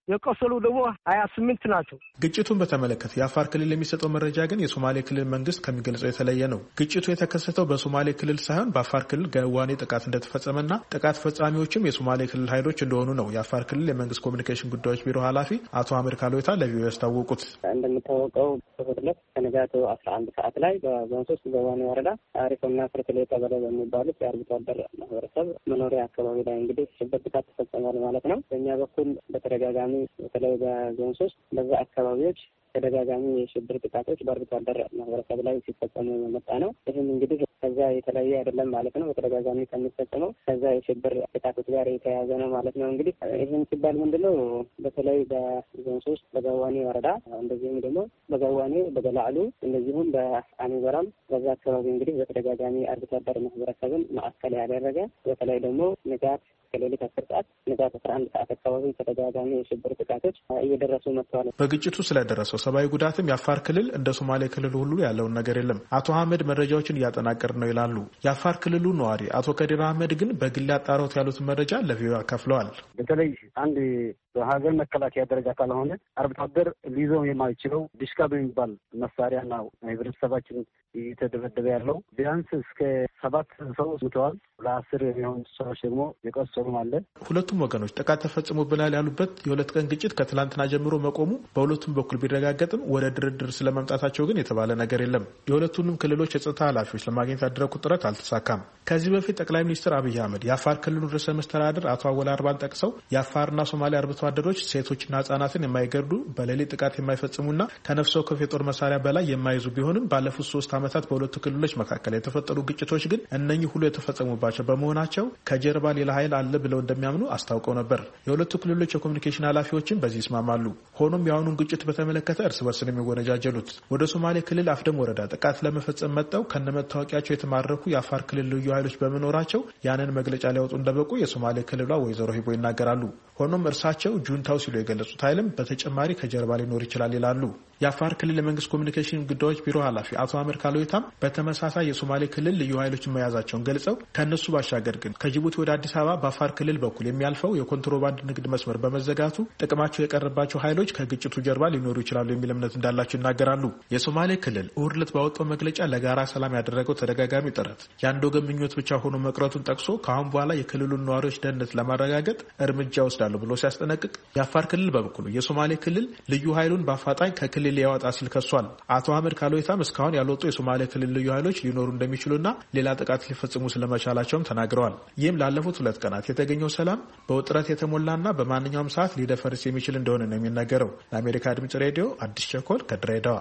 የቆሰሉ ደግሞ 28 ናቸው። ግጭቱን በተመለከተ የአፋር ክልል የሚሰጠው መረጃ ግን የሶማሌ ክልል መንግስት ከሚገልጸው የተለየ ነው። ግጭቱ የተከሰተው በሶማሌ ክልል ሳይሆን በአፋር ክልል ገዋኔ ጥቃት እንደተፈጸመና ጥቃት ፈጻሚዎችም የሶማሌ ክልል ኃይሎች እንደሆኑ ነው የአፋር ክልል የመንግስት ኮሚኒኬሽን ጉዳዮች ቢሮ ኃላፊ አቶ አህመድ ካሎታ ለቪኦኤ ያስታወቁት። እንደምታወቀው በሁለት ከንጋቱ 11 ሰዓት ላይ በዞን 3 ገዋኔ ወረዳ አሪፎና ፍርትሌ ቀበሌ በሚባሉት የአርብቶ አደር ማህበረሰብ መኖሪያ አካባቢ ላይ እንግዲህ ሽብር ጥቃት ተፈጽሟል ማለት ነው። በእኛ በኩል በተደጋጋሚ በተለይ በዞን 3 በዛ አካባቢዎች ተደጋጋሚ የሽብር ጥቃቶች በአርብቶ አደር ማህበረሰብ ላይ ሲፈጸሙ የመጣ ነው። ይህም እንግዲህ ከዛ የተለየ አይደለም ማለት ነው። በተደጋጋሚ ከሚፈጸመው ከዛ የሽብር ጥቃቶች ጋር የተያያዘ ነው ማለት ነው። እንግዲህ ይህም ሲባል ምንድነው በተለይ በዞን 3 በገዋኔ ወረዳ እንደዚሁም ደግሞ በገዋኔ በገላዕሉ እንደዚሁም በአሚበራም በዛ አካባቢ እንግዲህ በተደጋጋሚ አርብቶ አደር ማህበረሰብን ማዕከል ያደረገ በተለይ ደግሞ ንጋት ከሌሊት 10 ሰዓት ንጋት 11 ሰዓት አካባቢ ተደጋጋሚ የሽብር ጥቃቶች እየደረሱ መጥተዋል። በግጭቱ ስለደረሰው ሰብአዊ ጉዳትም የአፋር ክልል እንደ ሶማሌ ክልል ሁሉ ያለውን ነገር የለም። አቶ አህመድ መረጃዎችን እያጠናቀር ነው ይላሉ። የአፋር ክልሉ ነዋሪ አቶ ከዲር አህመድ ግን በግል ያጣራሁት ያሉትን መረጃ ለቪኦኤ አካፍለዋል። በተለይ አንድ በሀገር መከላከያ ደረጃ ካልሆነ አርብቶ አደር ሊይዘው የማይችለው ዲሽካ በሚባል መሳሪያና ህብረተሰባችን እየተደበደበ ያለው ቢያንስ እስከ 7 ሰው ሙተዋል። ለ10 የሚሆኑ ሰዎች ደግሞ የቆሰሉ አለ። ሁለቱም ወገኖች ጥቃት ተፈጽሞብናል ያሉበት የሁለት ቀን ግጭት ከትላንትና ጀምሮ መቆሙ በሁለቱም በኩል ቢረጋገጥም ወደ ድርድር ስለመምጣታቸው ግን የተባለ ነገር የለም። የሁለቱንም ክልሎች የጸጥታ ኃላፊዎች ለማግኘት ያደረጉት ጥረት አልተሳካም። ከዚህ በፊት ጠቅላይ ሚኒስትር አብይ አህመድ የአፋር ክልሉን ርዕሰ መስተዳድር አቶ አወል አርባን ጠቅሰው የአፋርና ሶማሌ አርብቶ አደሮች ሴቶችና ህጻናትን የማይገርዱ በሌሊት ጥቃት የማይፈጽሙና ከነፍስ ወከፍ የጦር መሳሪያ በላይ የማይዙ ቢሆንም ባለፉት 3 ዓመታት በሁለቱ ክልሎች መካከል የተፈጠሩ ግጭቶች ግን እነኚህ ሁሉ የተፈጸሙባቸው በመሆናቸው ከጀርባ ሌላ ኃይል አለ ብለው እንደሚያምኑ አስታውቀው ነበር። የሁለቱ ክልሎች የኮሚኒኬሽን ኃላፊዎችም በዚህ ይስማማሉ። ሆኖም የአሁኑን ግጭት በተመለከተ እርስ በርስ ነው የሚወነጃጀሉት። ወደ ሶማሌ ክልል አፍደም ወረዳ ጥቃት ለመፈጸም መጥተው ከነመታወቂያቸው የተማረኩ የአፋር ክልል ልዩ ኃይሎች በመኖራቸው ያንን መግለጫ ሊያወጡ እንደበቁ የሶማሌ ክልሏ ወይዘሮ ሂቦ ይናገራሉ። ሆኖም እርሳቸው ጁንታው ሲሉ የገለጹት ኃይልም በተጨማሪ ከጀርባ ሊኖር ይችላል ይላሉ። የአፋር ክልል የመንግስት ኮሚኒኬሽን ጉዳዮች ቢሮ ኃላፊ አቶ አህመድ ካሎታም በተመሳሳይ የሶማሌ ክልል ልዩ ኃይሎችን መያዛቸውን ገልጸው ከነሱ ባሻገር ግን ከጅቡቲ ወደ አዲስ አበባ በአፋር ክልል በኩል የሚያልፈው የኮንትሮባንድ ንግድ መስመር በመዘጋቱ ጥቅማቸው የቀረባቸው ኃይሎች ከግጭቱ ጀርባ ሊኖሩ ይችላሉ የሚል እምነት እንዳላቸው ይናገራሉ። የሶማሌ ክልል እሁድ ዕለት ባወጣው መግለጫ ለጋራ ሰላም ያደረገው ተደጋጋሚ ጥረት የአንድ ወገን ምኞት ብቻ ሆኖ መቅረቱን ጠቅሶ ከአሁን በኋላ የክልሉን ነዋሪዎች ደህንነት ለማረጋገጥ እርምጃ ወስዳሉ ብሎ ሲያስጠነቅቅ፣ የአፋር ክልል በበኩሉ የሶማሌ ክልል ልዩ ኃይሉን በአፋጣኝ ከክልል ሊያወጣ ሲል ከሷል። አቶ አህመድ ካሎይታም እስካሁን ያልወጡ የሶማሌ ክልል ልዩ ኃይሎች ሊኖሩ እንደሚችሉና ሌላ ጥቃት ሊፈጽሙ ስለመቻላቸውም ተናግረዋል። ይህም ላለፉት 2 ቀናት የተገኘው ሰላም በውጥረት የተሞላና በማንኛውም ሰዓት ሊደፈርስ የሚችል እንደሆነ ነው የሚነገረው። ለአሜሪካ ድምጽ ሬዲዮ አዲስ ቸኮል ከድሬዳዋ።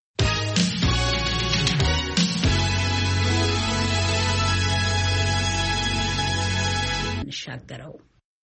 ሻገረው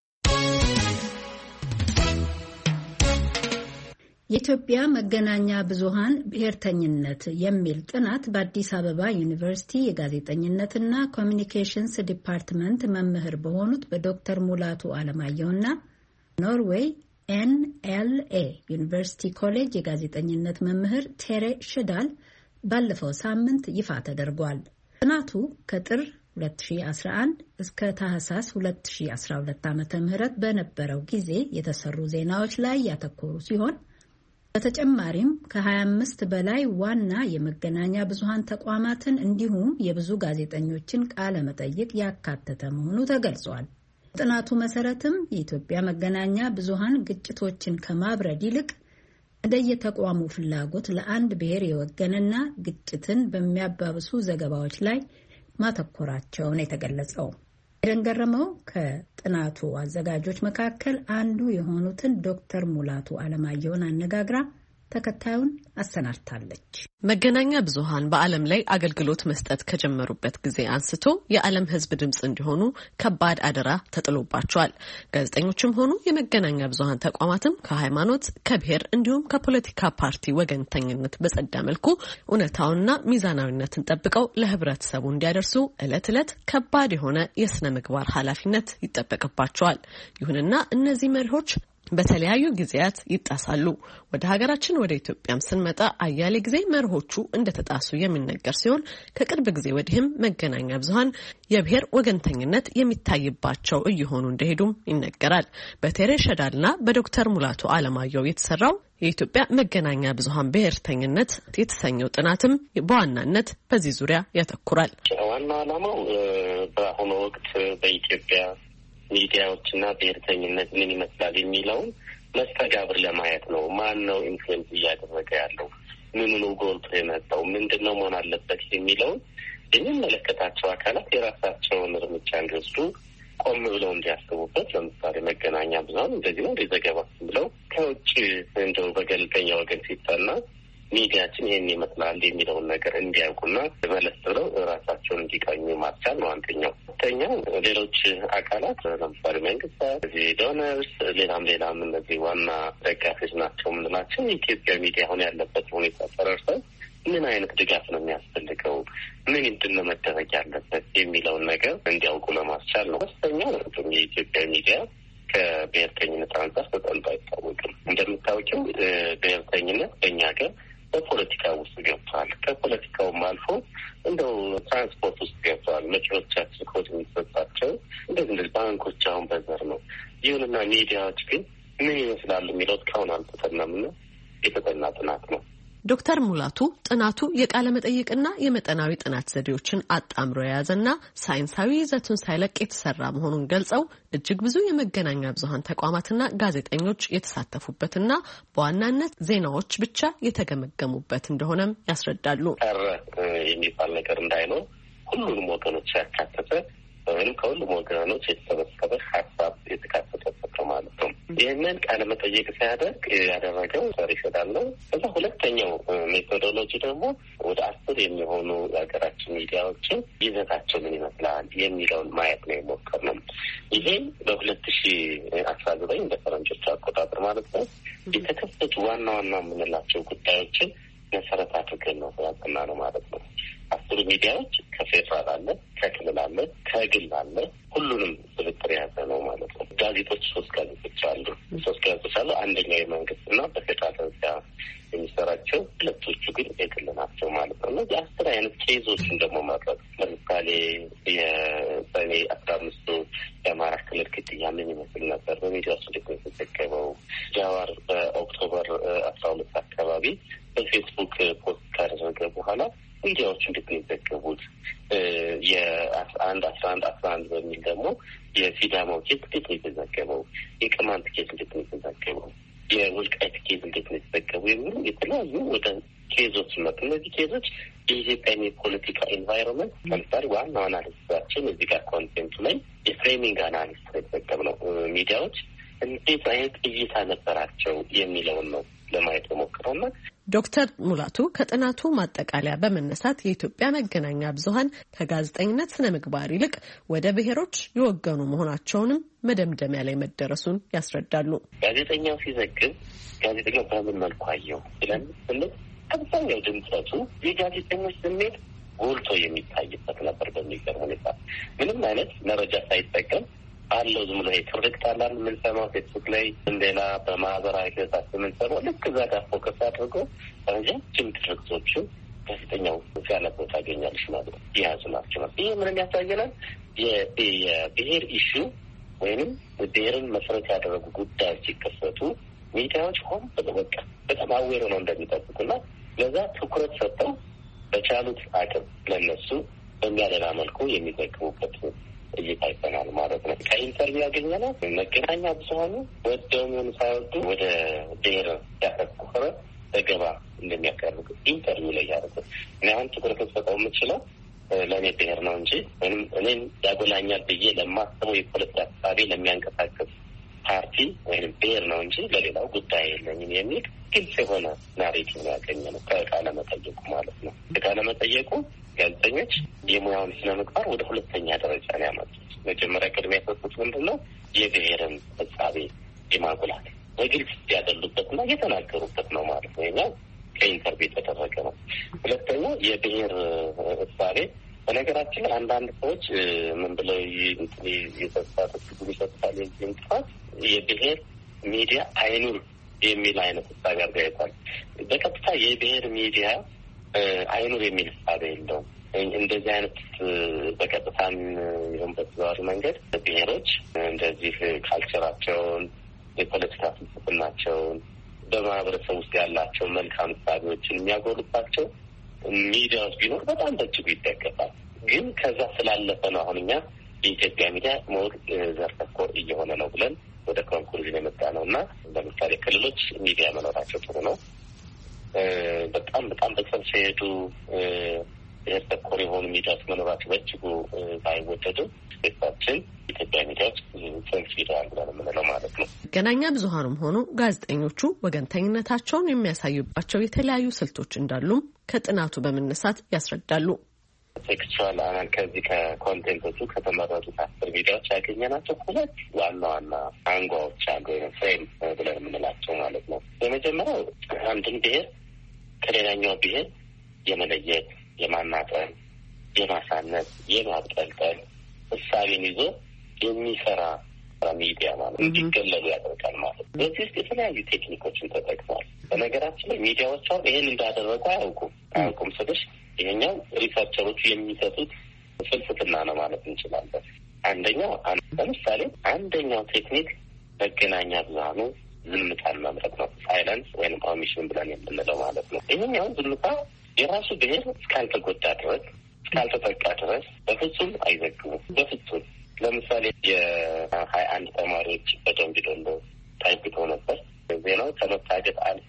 የኢትዮጵያ መገናኛ ብዙሃን ብሔርተኝነት የሚል ጥናት በአዲስ አበባ ዩኒቨርሲቲ የጋዜጠኝነትና ኮሚኒኬሽንስ ዲፓርትመንት መምህር በሆኑት በዶክተር ሙላቱ አለማየሁና ኖርዌይ NLA ዩኒቨርሲቲ ኮሌጅ የጋዜጠኝነት መምህር ቴሬ ሽዳል ባለፈው ሳምንት ይፋ ተደርጓል። ጥናቱ ከጥር 2011 እስከ ታህሳስ 2012 ዓ.ም በነበረው ጊዜ የተሰሩ ዜናዎች ላይ ያተኮሩ ሲሆን በተጨማሪም ከ25 በላይ ዋና የመገናኛ ብዙሃን ተቋማትን እንዲሁም የብዙ ጋዜጠኞችን ቃለ መጠይቅ ያካተተ መሆኑ ተገልጿል። ጥናቱ መሰረትም የኢትዮጵያ መገናኛ ብዙሃን ግጭቶችን ከማብረድ ይልቅ እንደየተቋሙ ፍላጎት ለአንድ ብሔር የወገነና ግጭትን በሚያባብሱ ዘገባዎች ላይ ማተኮራቸውን የተገለጸው። የደንገረመው ከጥናቱ አዘጋጆች መካከል አንዱ የሆኑትን ዶክተር ሙላቱ አለማየሁን አነጋግራ ተከታዩን አሰናድታለች። መገናኛ ብዙሃን በዓለም ላይ አገልግሎት መስጠት ከጀመሩበት ጊዜ አንስቶ የዓለም ሕዝብ ድምጽ እንዲሆኑ ከባድ አደራ ተጥሎባቸዋል። ጋዜጠኞችም ሆኑ የመገናኛ ብዙሃን ተቋማትም ከሃይማኖት፣ ከብሔር እንዲሁም ከፖለቲካ ፓርቲ ወገንተኝነት በጸዳ መልኩ እውነታውንና ሚዛናዊነትን ጠብቀው ለህብረተሰቡ እንዲያደርሱ ዕለት ዕለት ከባድ የሆነ የስነ ምግባር ኃላፊነት ይጠበቅባቸዋል። ይሁንና እነዚህ መሪዎች በተለያዩ ጊዜያት ይጣሳሉ። ወደ ሀገራችን ወደ ኢትዮጵያም ስንመጣ አያሌ ጊዜ መርሆቹ እንደተጣሱ የሚነገር ሲሆን ከቅርብ ጊዜ ወዲህም መገናኛ ብዙኃን የብሔር ወገንተኝነት የሚታይባቸው እየሆኑ እንደሄዱም ይነገራል። በቴሬ ሸዳልና በዶክተር ሙላቱ አለማየሁ የተሰራው የኢትዮጵያ መገናኛ ብዙኃን ብሔርተኝነት የተሰኘው ጥናትም በዋናነት በዚህ ዙሪያ ያተኩራል። ዋና ዓላማው በአሁኑ ወቅት በኢትዮጵያ ሚዲያዎችና ብሔርተኝነት ምን ይመስላል የሚለውን መስተጋብር ለማየት ነው። ማን ነው ኢንፍሉዌንስ እያደረገ ያለው? ምኑ ነው ጎልቶ የመጣው? ምንድነው መሆን አለበት የሚለውን የሚመለከታቸው አካላት የራሳቸውን እርምጃ እንዲወስዱ ቆም ብለው እንዲያስቡበት። ለምሳሌ መገናኛ ብዙኃን እንደዚህ ነው ዘገባ ብለው ከውጭ እንደው በገለልተኛ ወገን ሲጠና ሚዲያችን ይሄን ይመስላል የሚለውን ነገር እንዲያውቁና መለስ ብለው ራሳቸውን እንዲቃኙ ማስቻል ነው አንደኛው። ሁለተኛው ሌሎች አካላት ለምሳሌ መንግስታት፣ ዶነርስ፣ ሌላም እነዚህ ዋና ደጋፊዎች ናቸው የምንላቸው የኢትዮጵያ ሚዲያ አሁን ያለበት ሁኔታ ተረድተው ምን አይነት ድጋፍ ነው የሚያስፈልገው፣ ምንድን ነው መደረግ ያለበት የሚለውን ነገር እንዲያውቁ ለማስቻል ነው። ሶስተኛው የኢትዮጵያ ሚዲያ ከብሔርተኝነት አንጻር ተጠንቶ አይታወቅም። እንደምታወቂው ብሔርተኝነት በእኛ ሀገር በፖለቲካ ውስጥ ገብቷል። ከፖለቲካውም አልፎ እንደው ትራንስፖርት ውስጥ ገብቷል። መኪኖቻችን ኮድ የሚሰጣቸው እንደዚህ ባንኮች አሁን በዘር ነው። ይሁንና ሚዲያዎች ግን ምን ይመስላሉ የሚለው እስካሁን አልተጠናምና የተጠና ጥናት ነው። ዶክተር ሙላቱ ጥናቱ የቃለ መጠይቅና የመጠናዊ ጥናት ዘዴዎችን አጣምሮ የያዘና ሳይንሳዊ ይዘቱን ሳይለቅ የተሰራ መሆኑን ገልጸው እጅግ ብዙ የመገናኛ ብዙኃን ተቋማትና ጋዜጠኞች የተሳተፉበትና በዋናነት ዜናዎች ብቻ የተገመገሙበት እንደሆነም ያስረዳሉ። ቀረ የሚባል ነገር እንዳይኖር ሁሉንም ወገኖች ያካተተ ወይም ከሁሉም ወገኖች የተሰበሰበ ሀሳብ የተካተተበት ነው ማለት ነው። ይህንን ቃለ መጠየቅ ሲያደርግ ያደረገው ሰሪ ይሸዳለው። እዛ ሁለተኛው ሜቶዶሎጂ ደግሞ ወደ 10 የሚሆኑ የሀገራችን ሚዲያዎችን ይዘታቸው ምን ይመስላል የሚለውን ማየት ነው የሞከርነው። ይሄ በ2019 እንደ ፈረንጆች አቆጣጠር ማለት ነው የተከሰቱ ዋና የምንላቸው ጉዳዮችን መሰረት አድርገን ነው ያጠና ነው ማለት ነው። 10 ሚዲያዎች ከፌዴራል አለ፣ ከክልል አለ፣ ከግል አለ፣ ሁሉንም ስብጥር የያዘ ነው ማለት ነው። ጋዜጦች 3 ጋዜጦች አሉ። 3 ጋዜጦች አሉ። አንደኛው የመንግስት እና በፌዴራል ደረጃ የሚሰራቸው፣ ሁለቶቹ ግን የግል ናቸው ማለት ነው። እነዚህ 10 አይነት ኬዞችን ደግሞ ማድረግ ለምሳሌ የሰኔ 15 የአማራ ክልል ግድያ ምን ይመስል ነበር? በሚዲያ ውስጥ እንዴት ነው የተዘገበው? ጃዋር በኦክቶበር 12 አካባቢ በፌስቡክ ፖስት ካደረገ በኋላ ሚዲያዎች እንዴት ነው የዘገቡት? የ11 በሚል ደግሞ የሲዳማው ኬዝ እንዴት ነው የተዘገበው? የቅማንት ኬዝ እንዴት ነው የተዘገበው? የወልቃይት ኬዝ እንዴት ነው የተዘገቡ? የሚሉ የተለያዩ ወደ ኬዞች መጡ። እነዚህ ኬዞች የኢትዮጵያን የፖለቲካ ኤንቫይሮንመንት ለምሳሌ ዋናው አናሊሲሳችን እዚህ ጋር ኮንቴንቱ ላይ የፍሬሚንግ አናሊሲስ ነው የተዘገበው። ሚዲያዎች እንዴት አይነት እይታ ነበራቸው የሚለውን ነው ለማየት የሞክረውና ዶክተር ሙላቱ ከጥናቱ ማጠቃለያ በመነሳት የኢትዮጵያ መገናኛ ብዙኃን ከጋዜጠኝነት ስነ ምግባር ይልቅ ወደ ብሔሮች የወገኑ መሆናቸውንም መደምደሚያ ላይ መደረሱን ያስረዳሉ። ጋዜጠኛው ሲዘግብ ጋዜጠኛው በምን መልኩ አየው ብለን ስንል አብዛኛው ድምጸቱ የጋዜጠኞች ስሜት ጎልቶ የሚታይበት ነበር። በሚገርም ሁኔታ ምንም አይነት መረጃ ሳይጠቀም አለው ዝም ብሎ ትርክት አላል የምንሰማው ፌስቡክ ላይ እንደላ በማህበራዊ ገጻት የምንሰማው ልክ እዛ ጋር ፎከስ አድርጎ ረጃጅም ትርክቶችን ጋዜጠኛው ሲያነበው ታገኛለሽ ማለት ነው። የያዙ ናቸው። ይህ ምንም ያሳየናል? የብሔር ኢሹ ወይንም ብሔርን መሰረት ያደረጉ ጉዳዮች ሲከሰቱ ሚዲያዎች ሆን ብለው በቃ በጣም አዌር ነው እንደሚጠብቁና ለዛ ትኩረት ሰጥተው በቻሉት አቅም ለነሱ በሚያደላ መልኩ የሚዘግቡበት እይታ ይፈናል ማለት ነው። ከኢንተርቪው ያገኘነው መገናኛ ብዙኃኑ ወደው ምን ሳይወዱ ወደ ብሔር ያተኮረ ዘገባ እንደሚያቀርቡ ኢንተርቪው ላይ ያደረጉት እኔ አሁን ትኩረት ሰጠው የምችለው ለእኔ ብሔር ነው እንጂ ወይም እኔን ያጎላኛል ብዬ ለማስበው የፖለቲካ ሀሳቤ ለሚያንቀሳቀስ ፓርቲ ወይም ብሔር ነው እንጂ ለሌላው ጉዳይ የለኝም የሚል ግልጽ የሆነ ናሬቲቭ ነው ያገኘነው ከቃለ መጠየቁ ማለት ነው። ከቃለ መጠየቁ ጋዜጠኞች የሙያውን ስነ ምግባር ወደ ሁለተኛ ደረጃ ነው ያመጡት። መጀመሪያ ቅድሚያ የሰጡት ምንድን ነው? የብሔርን እሳቤ የማጉላት በግልጽ ያደሉበትና የተናገሩበት ነው ማለት ነው። ይኸኛው ከኢንተርቪው የተደረገ ነው። ሁለተኛው የብሔር እሳቤ በነገራችን ላይ አንዳንድ ሰዎች ምን ብለው የተሳሳተ ትርጉም ይሰጡታል። የዚህም ጥፋት የብሔር ሚዲያ አይኑር የሚል አይነት ሀሳብ ያርጋይቷል። በቀጥታ የብሔር ሚዲያ አይኑር የሚል ሀሳብ የለውም። እንደዚህ አይነት በቀጥታም ይሁን በተዘዋዋሪ መንገድ ብሔሮች እንደዚህ ካልቸራቸውን፣ የፖለቲካ ፍልስፍናቸውን፣ በማህበረሰብ ውስጥ ያላቸው መልካም እሳቤዎችን የሚያጎሉባቸው ሚዲያዎች ቢኖር በጣም በእጅጉ ይደገፋል። ግን ከዛ ስላለፈ ነው አሁን እኛ የኢትዮጵያ ሚዲያ ሞር ዘር ተኮር እየሆነ ነው ብለን ወደ ኮንክሉዥን የመጣ ነው እና ለምሳሌ ክልሎች ሚዲያ መኖራቸው ጥሩ ነው። በጣም በጣም ሲሄዱ ብሔር ተኮር የሆኑ ሚዲያዎች መኖራቸው በእጅጉ ባይወደድም ቤታችን ኢትዮጵያ ሚዲያዎች ሰንስ ሄደዋል ብለን የምንለው ማለት ነው። መገናኛ ብዙኃኑም ሆኑ ጋዜጠኞቹ ወገንተኝነታቸውን የሚያሳዩባቸው የተለያዩ ስልቶች እንዳሉም ከጥናቱ በመነሳት ያስረዳሉ። ቴክስቹዋል ከዚህ ከኮንቴንቶቹ ከተመረጡት 10 ሚዲያዎች ያገኘናቸው 2 ዋና አንጓዎች አሉ፣ ወይም ፍሬም ብለን የምንላቸው ማለት ነው። የመጀመሪያው አንድን ብሔር ከሌላኛው ብሔር የመለየት፣ የማናጠል፣ የማሳነስ፣ የማብጠልጠል እሳቤን ይዞ የሚሰራ ሚዲያ ማለት እንዲገለሉ ያደርጋል ማለት ነው። በዚህ ውስጥ የተለያዩ ቴክኒኮችን ተጠቅሟል። በነገራችን ላይ ሚዲያዎች አሁን ይህን እንዳደረጉ አያውቁም ስልሽ ይሄኛው ሪሰርቸሮቹ የሚሰጡት ፍልስፍና ነው ማለት እንችላለን። ለምሳሌ አንደኛው ቴክኒክ መገናኛ ብዙኃኑ ዝምታን መምረጥ ነው። ሳይለንስ ወይም ኦሚሽን ብለን የምንለው ማለት ነው። ይሄኛው ዝምታ የራሱ ብሔር እስካልተጎዳ ድረስ እስካልተጠቃ ድረስ በፍጹም አይዘግቡም። በፍጹም ለምሳሌ የ21 ተማሪዎች በደንብ ዶሎ ታይፕቶ ነበር። ዜናው ከመታገት አልፎ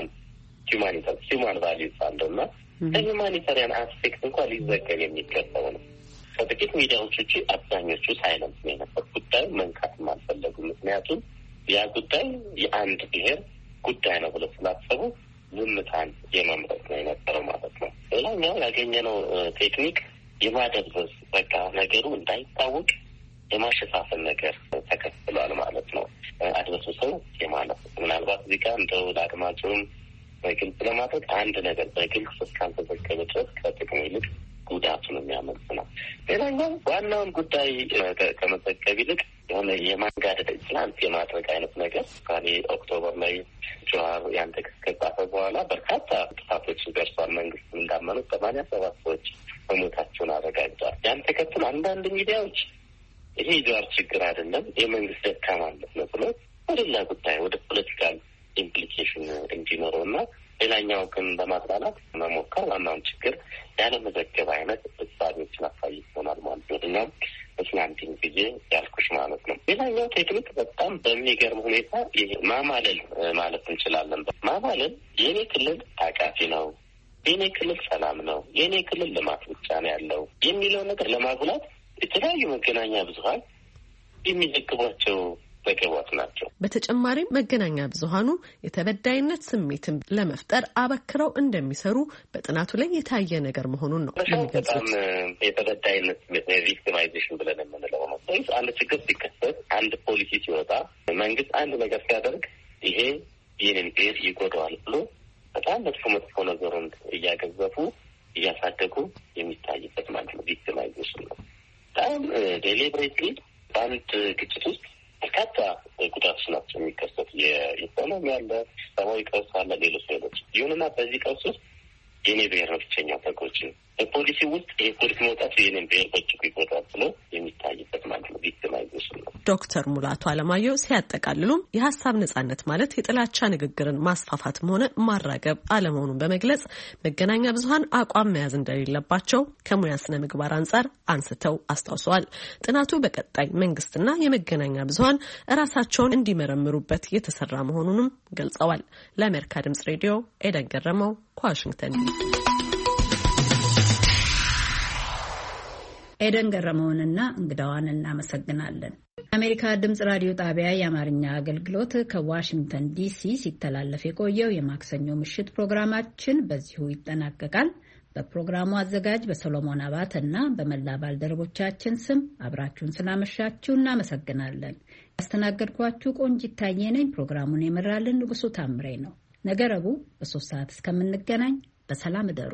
ሂውማን ቫሊዩስ አለውና ከሂውማኒታሪያን አስፔክት እንኳን ሊዘገብ የሚገባው ነው። ከጥቂት ሚዲያዎች ውጭ አብዛኞቹ ሳይለንስ ነው የነበር። ጉዳዩ መንካትም አልፈለጉም። ምክንያቱም ያ ጉዳይ የአንድ ብሔር ጉዳይ ነው ብለው ስላሰቡ ዝምታን የመምረጥ ነው የነበረው ማለት ነው። ሌላኛው ያገኘነው ቴክኒክ የማደብዘዝ በቃ ነገሩ እንዳይታወቅ የማሸፋፈን ነገር ተከትሏል ማለት ነው። አድበስብሰው የማለት ምናልባት እዚህ ጋር እንደው ለአድማጭም በግልጽ ለማድረግ አንድ ነገር በግልጽ እስካልተዘገበ ድረስ ከጥቅሙ ይልቅ ጉዳቱን የሚያመልጥ ነው። ሌላኛው ዋናውን ጉዳይ ከመዘገብ ይልቅ የሆነ የማንጋደድ ትናንት የማድረግ አይነት ነገር ምሳሌ ኦክቶበር ላይ ጀዋር ያን ቴክስት ከጻፈ በኋላ በርካታ ጥፋቶች ደርሷል። መንግስት እንዳመኑት 87 ሰዎች መሞታቸውን አረጋግጧል። ያን ተከትሎ አንዳንድ ሚዲያዎች ይሄ ጀዋር ችግር አይደለም የመንግስት ደካማነት ነው ብሎ ወደ ሌላ ጉዳይ ወደ ፖለቲካል ኢምፕሊኬሽን እንዲኖረው እና ሌላኛው ግን በማጥላላት መሞከር ዋናውን ችግር ያለመዘገብ አይነት እሳቤዎችን አሳይቶናል ማለት ነው። እኛም በስላንቲንግ ጊዜ ያልኩሽ ማለት ነው። ሌላኛው ቴክኒክ በጣም በሚገርም ሁኔታ ማማለል ማለት እንችላለን። ማማለል የኔ ክልል አቃፊ ነው፣ የኔ ክልል ሰላም ነው፣ የኔ ክልል ልማት ብቻ ነው ያለው የሚለው ነገር ለማጉላት የተለያዩ መገናኛ ብዙኃን የሚዘግቧቸው ዘገባዎች ናቸው። በተጨማሪም መገናኛ ብዙኃኑ የተበዳይነት ስሜትን ለመፍጠር አበክረው እንደሚሰሩ በጥናቱ ላይ የታየ ነገር መሆኑን ነው የሚገልጹት። በጣም የተበዳይነት ስሜት ቪክቲማይዜሽን ብለን የምንለው ነው። አንድ ችግር ሲከሰት፣ አንድ ፖሊሲ ሲወጣ፣ መንግስት አንድ ነገር ሲያደርግ ይሄ ይህንን ብሔር ይጎዳዋል ብሎ በጣም መጥፎ ነገሩን እያገዘፉ እያሳደጉ የሚታይበት ማለት ነው። ቪክቲማይዜሽን ነው። በጣም ዴሊብሬትሊ በአንድ ግጭት ውስጥ በርካታ ጉዳቶች ናቸው የሚከሰቱ። የኢኮኖሚ አለ፣ ሰብአዊ ቀውስ አለ፣ ሌሎች። ይሁንና በዚህ ቀውስ ውስጥ የኔ ብሔር ነው ብቸኛው ተጎጂ። በፖሊሲ ውስጥ ይህ ፖሊሲ መውጣቱ የኔን ብሔር በእጅጉ ይጎዳል ብሎ የሚታይበት ማለት ነው። ቪክቲማይዜሽን ነው። ዶክተር ሙላቱ አለማየሁ ሲያጠቃልሉም የሀሳብ ነጻነት ማለት የጥላቻ ንግግርን ማስፋፋትም ሆነ ማራገብ አለመሆኑን በመግለጽ መገናኛ ብዙኃን አቋም መያዝ እንደሌለባቸው ከሙያ ስነ ምግባር አንጻር አንስተው አስታውሰዋል። ጥናቱ በቀጣይ መንግስትና የመገናኛ ብዙኃን እራሳቸውን እንዲመረምሩበት የተሰራ መሆኑንም ገልጸዋል። ለአሜሪካ ድምጽ ሬዲዮ ኤደን ገረመው ከዋሽንግተን ዲሲ። ኤደን ገረመውንና እንግዳዋን እናመሰግናለን። የአሜሪካ ድምጽ ራዲዮ ጣቢያ የአማርኛ አገልግሎት ከዋሽንግተን ዲሲ ሲተላለፍ የቆየው የማክሰኞ ምሽት ፕሮግራማችን በዚሁ ይጠናቀቃል። በፕሮግራሙ አዘጋጅ በሰሎሞን አባተና በመላ ባልደረቦቻችን ስም አብራችሁን ስላመሻችሁ እናመሰግናለን። ያስተናገድኳችሁ ቆንጂት ታዬ ነኝ። ፕሮግራሙን የመራልን ንጉሱ ታምሬ ነው። ነገ ረቡዕ በ3 ሰዓት እስከምንገናኝ በሰላም እደሩ።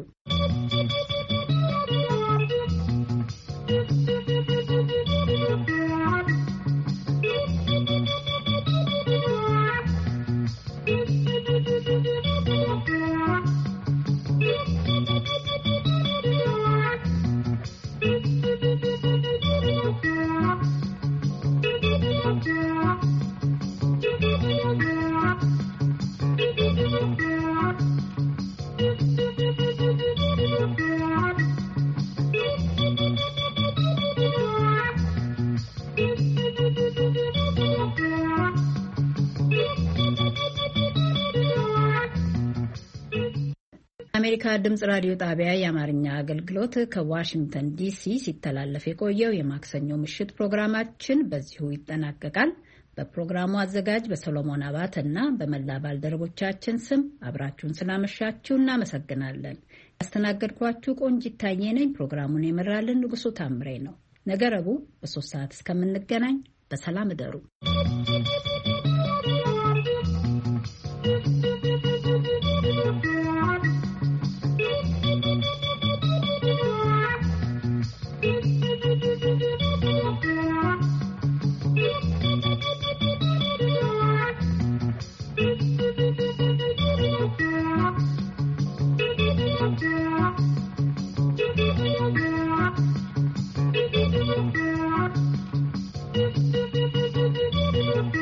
ከአሜሪካ ድምፅ ራዲዮ ጣቢያ የአማርኛ አገልግሎት ከዋሽንግተን ዲሲ ሲተላለፍ የቆየው የማክሰኞ ምሽት ፕሮግራማችን በዚሁ ይጠናቀቃል። በፕሮግራሙ አዘጋጅ በሰሎሞን አባተና በመላ ባልደረቦቻችን ስም አብራችሁን ስላመሻችሁ እናመሰግናለን። ያስተናገድኳችሁ ቆንጂት ታዬ ነኝ። ፕሮግራሙን የመራልን ንጉሱ ታምሬ ነው። ነገ ረቡዕ በ3 ሰዓት እስከምንገናኝ በሰላም እደሩ።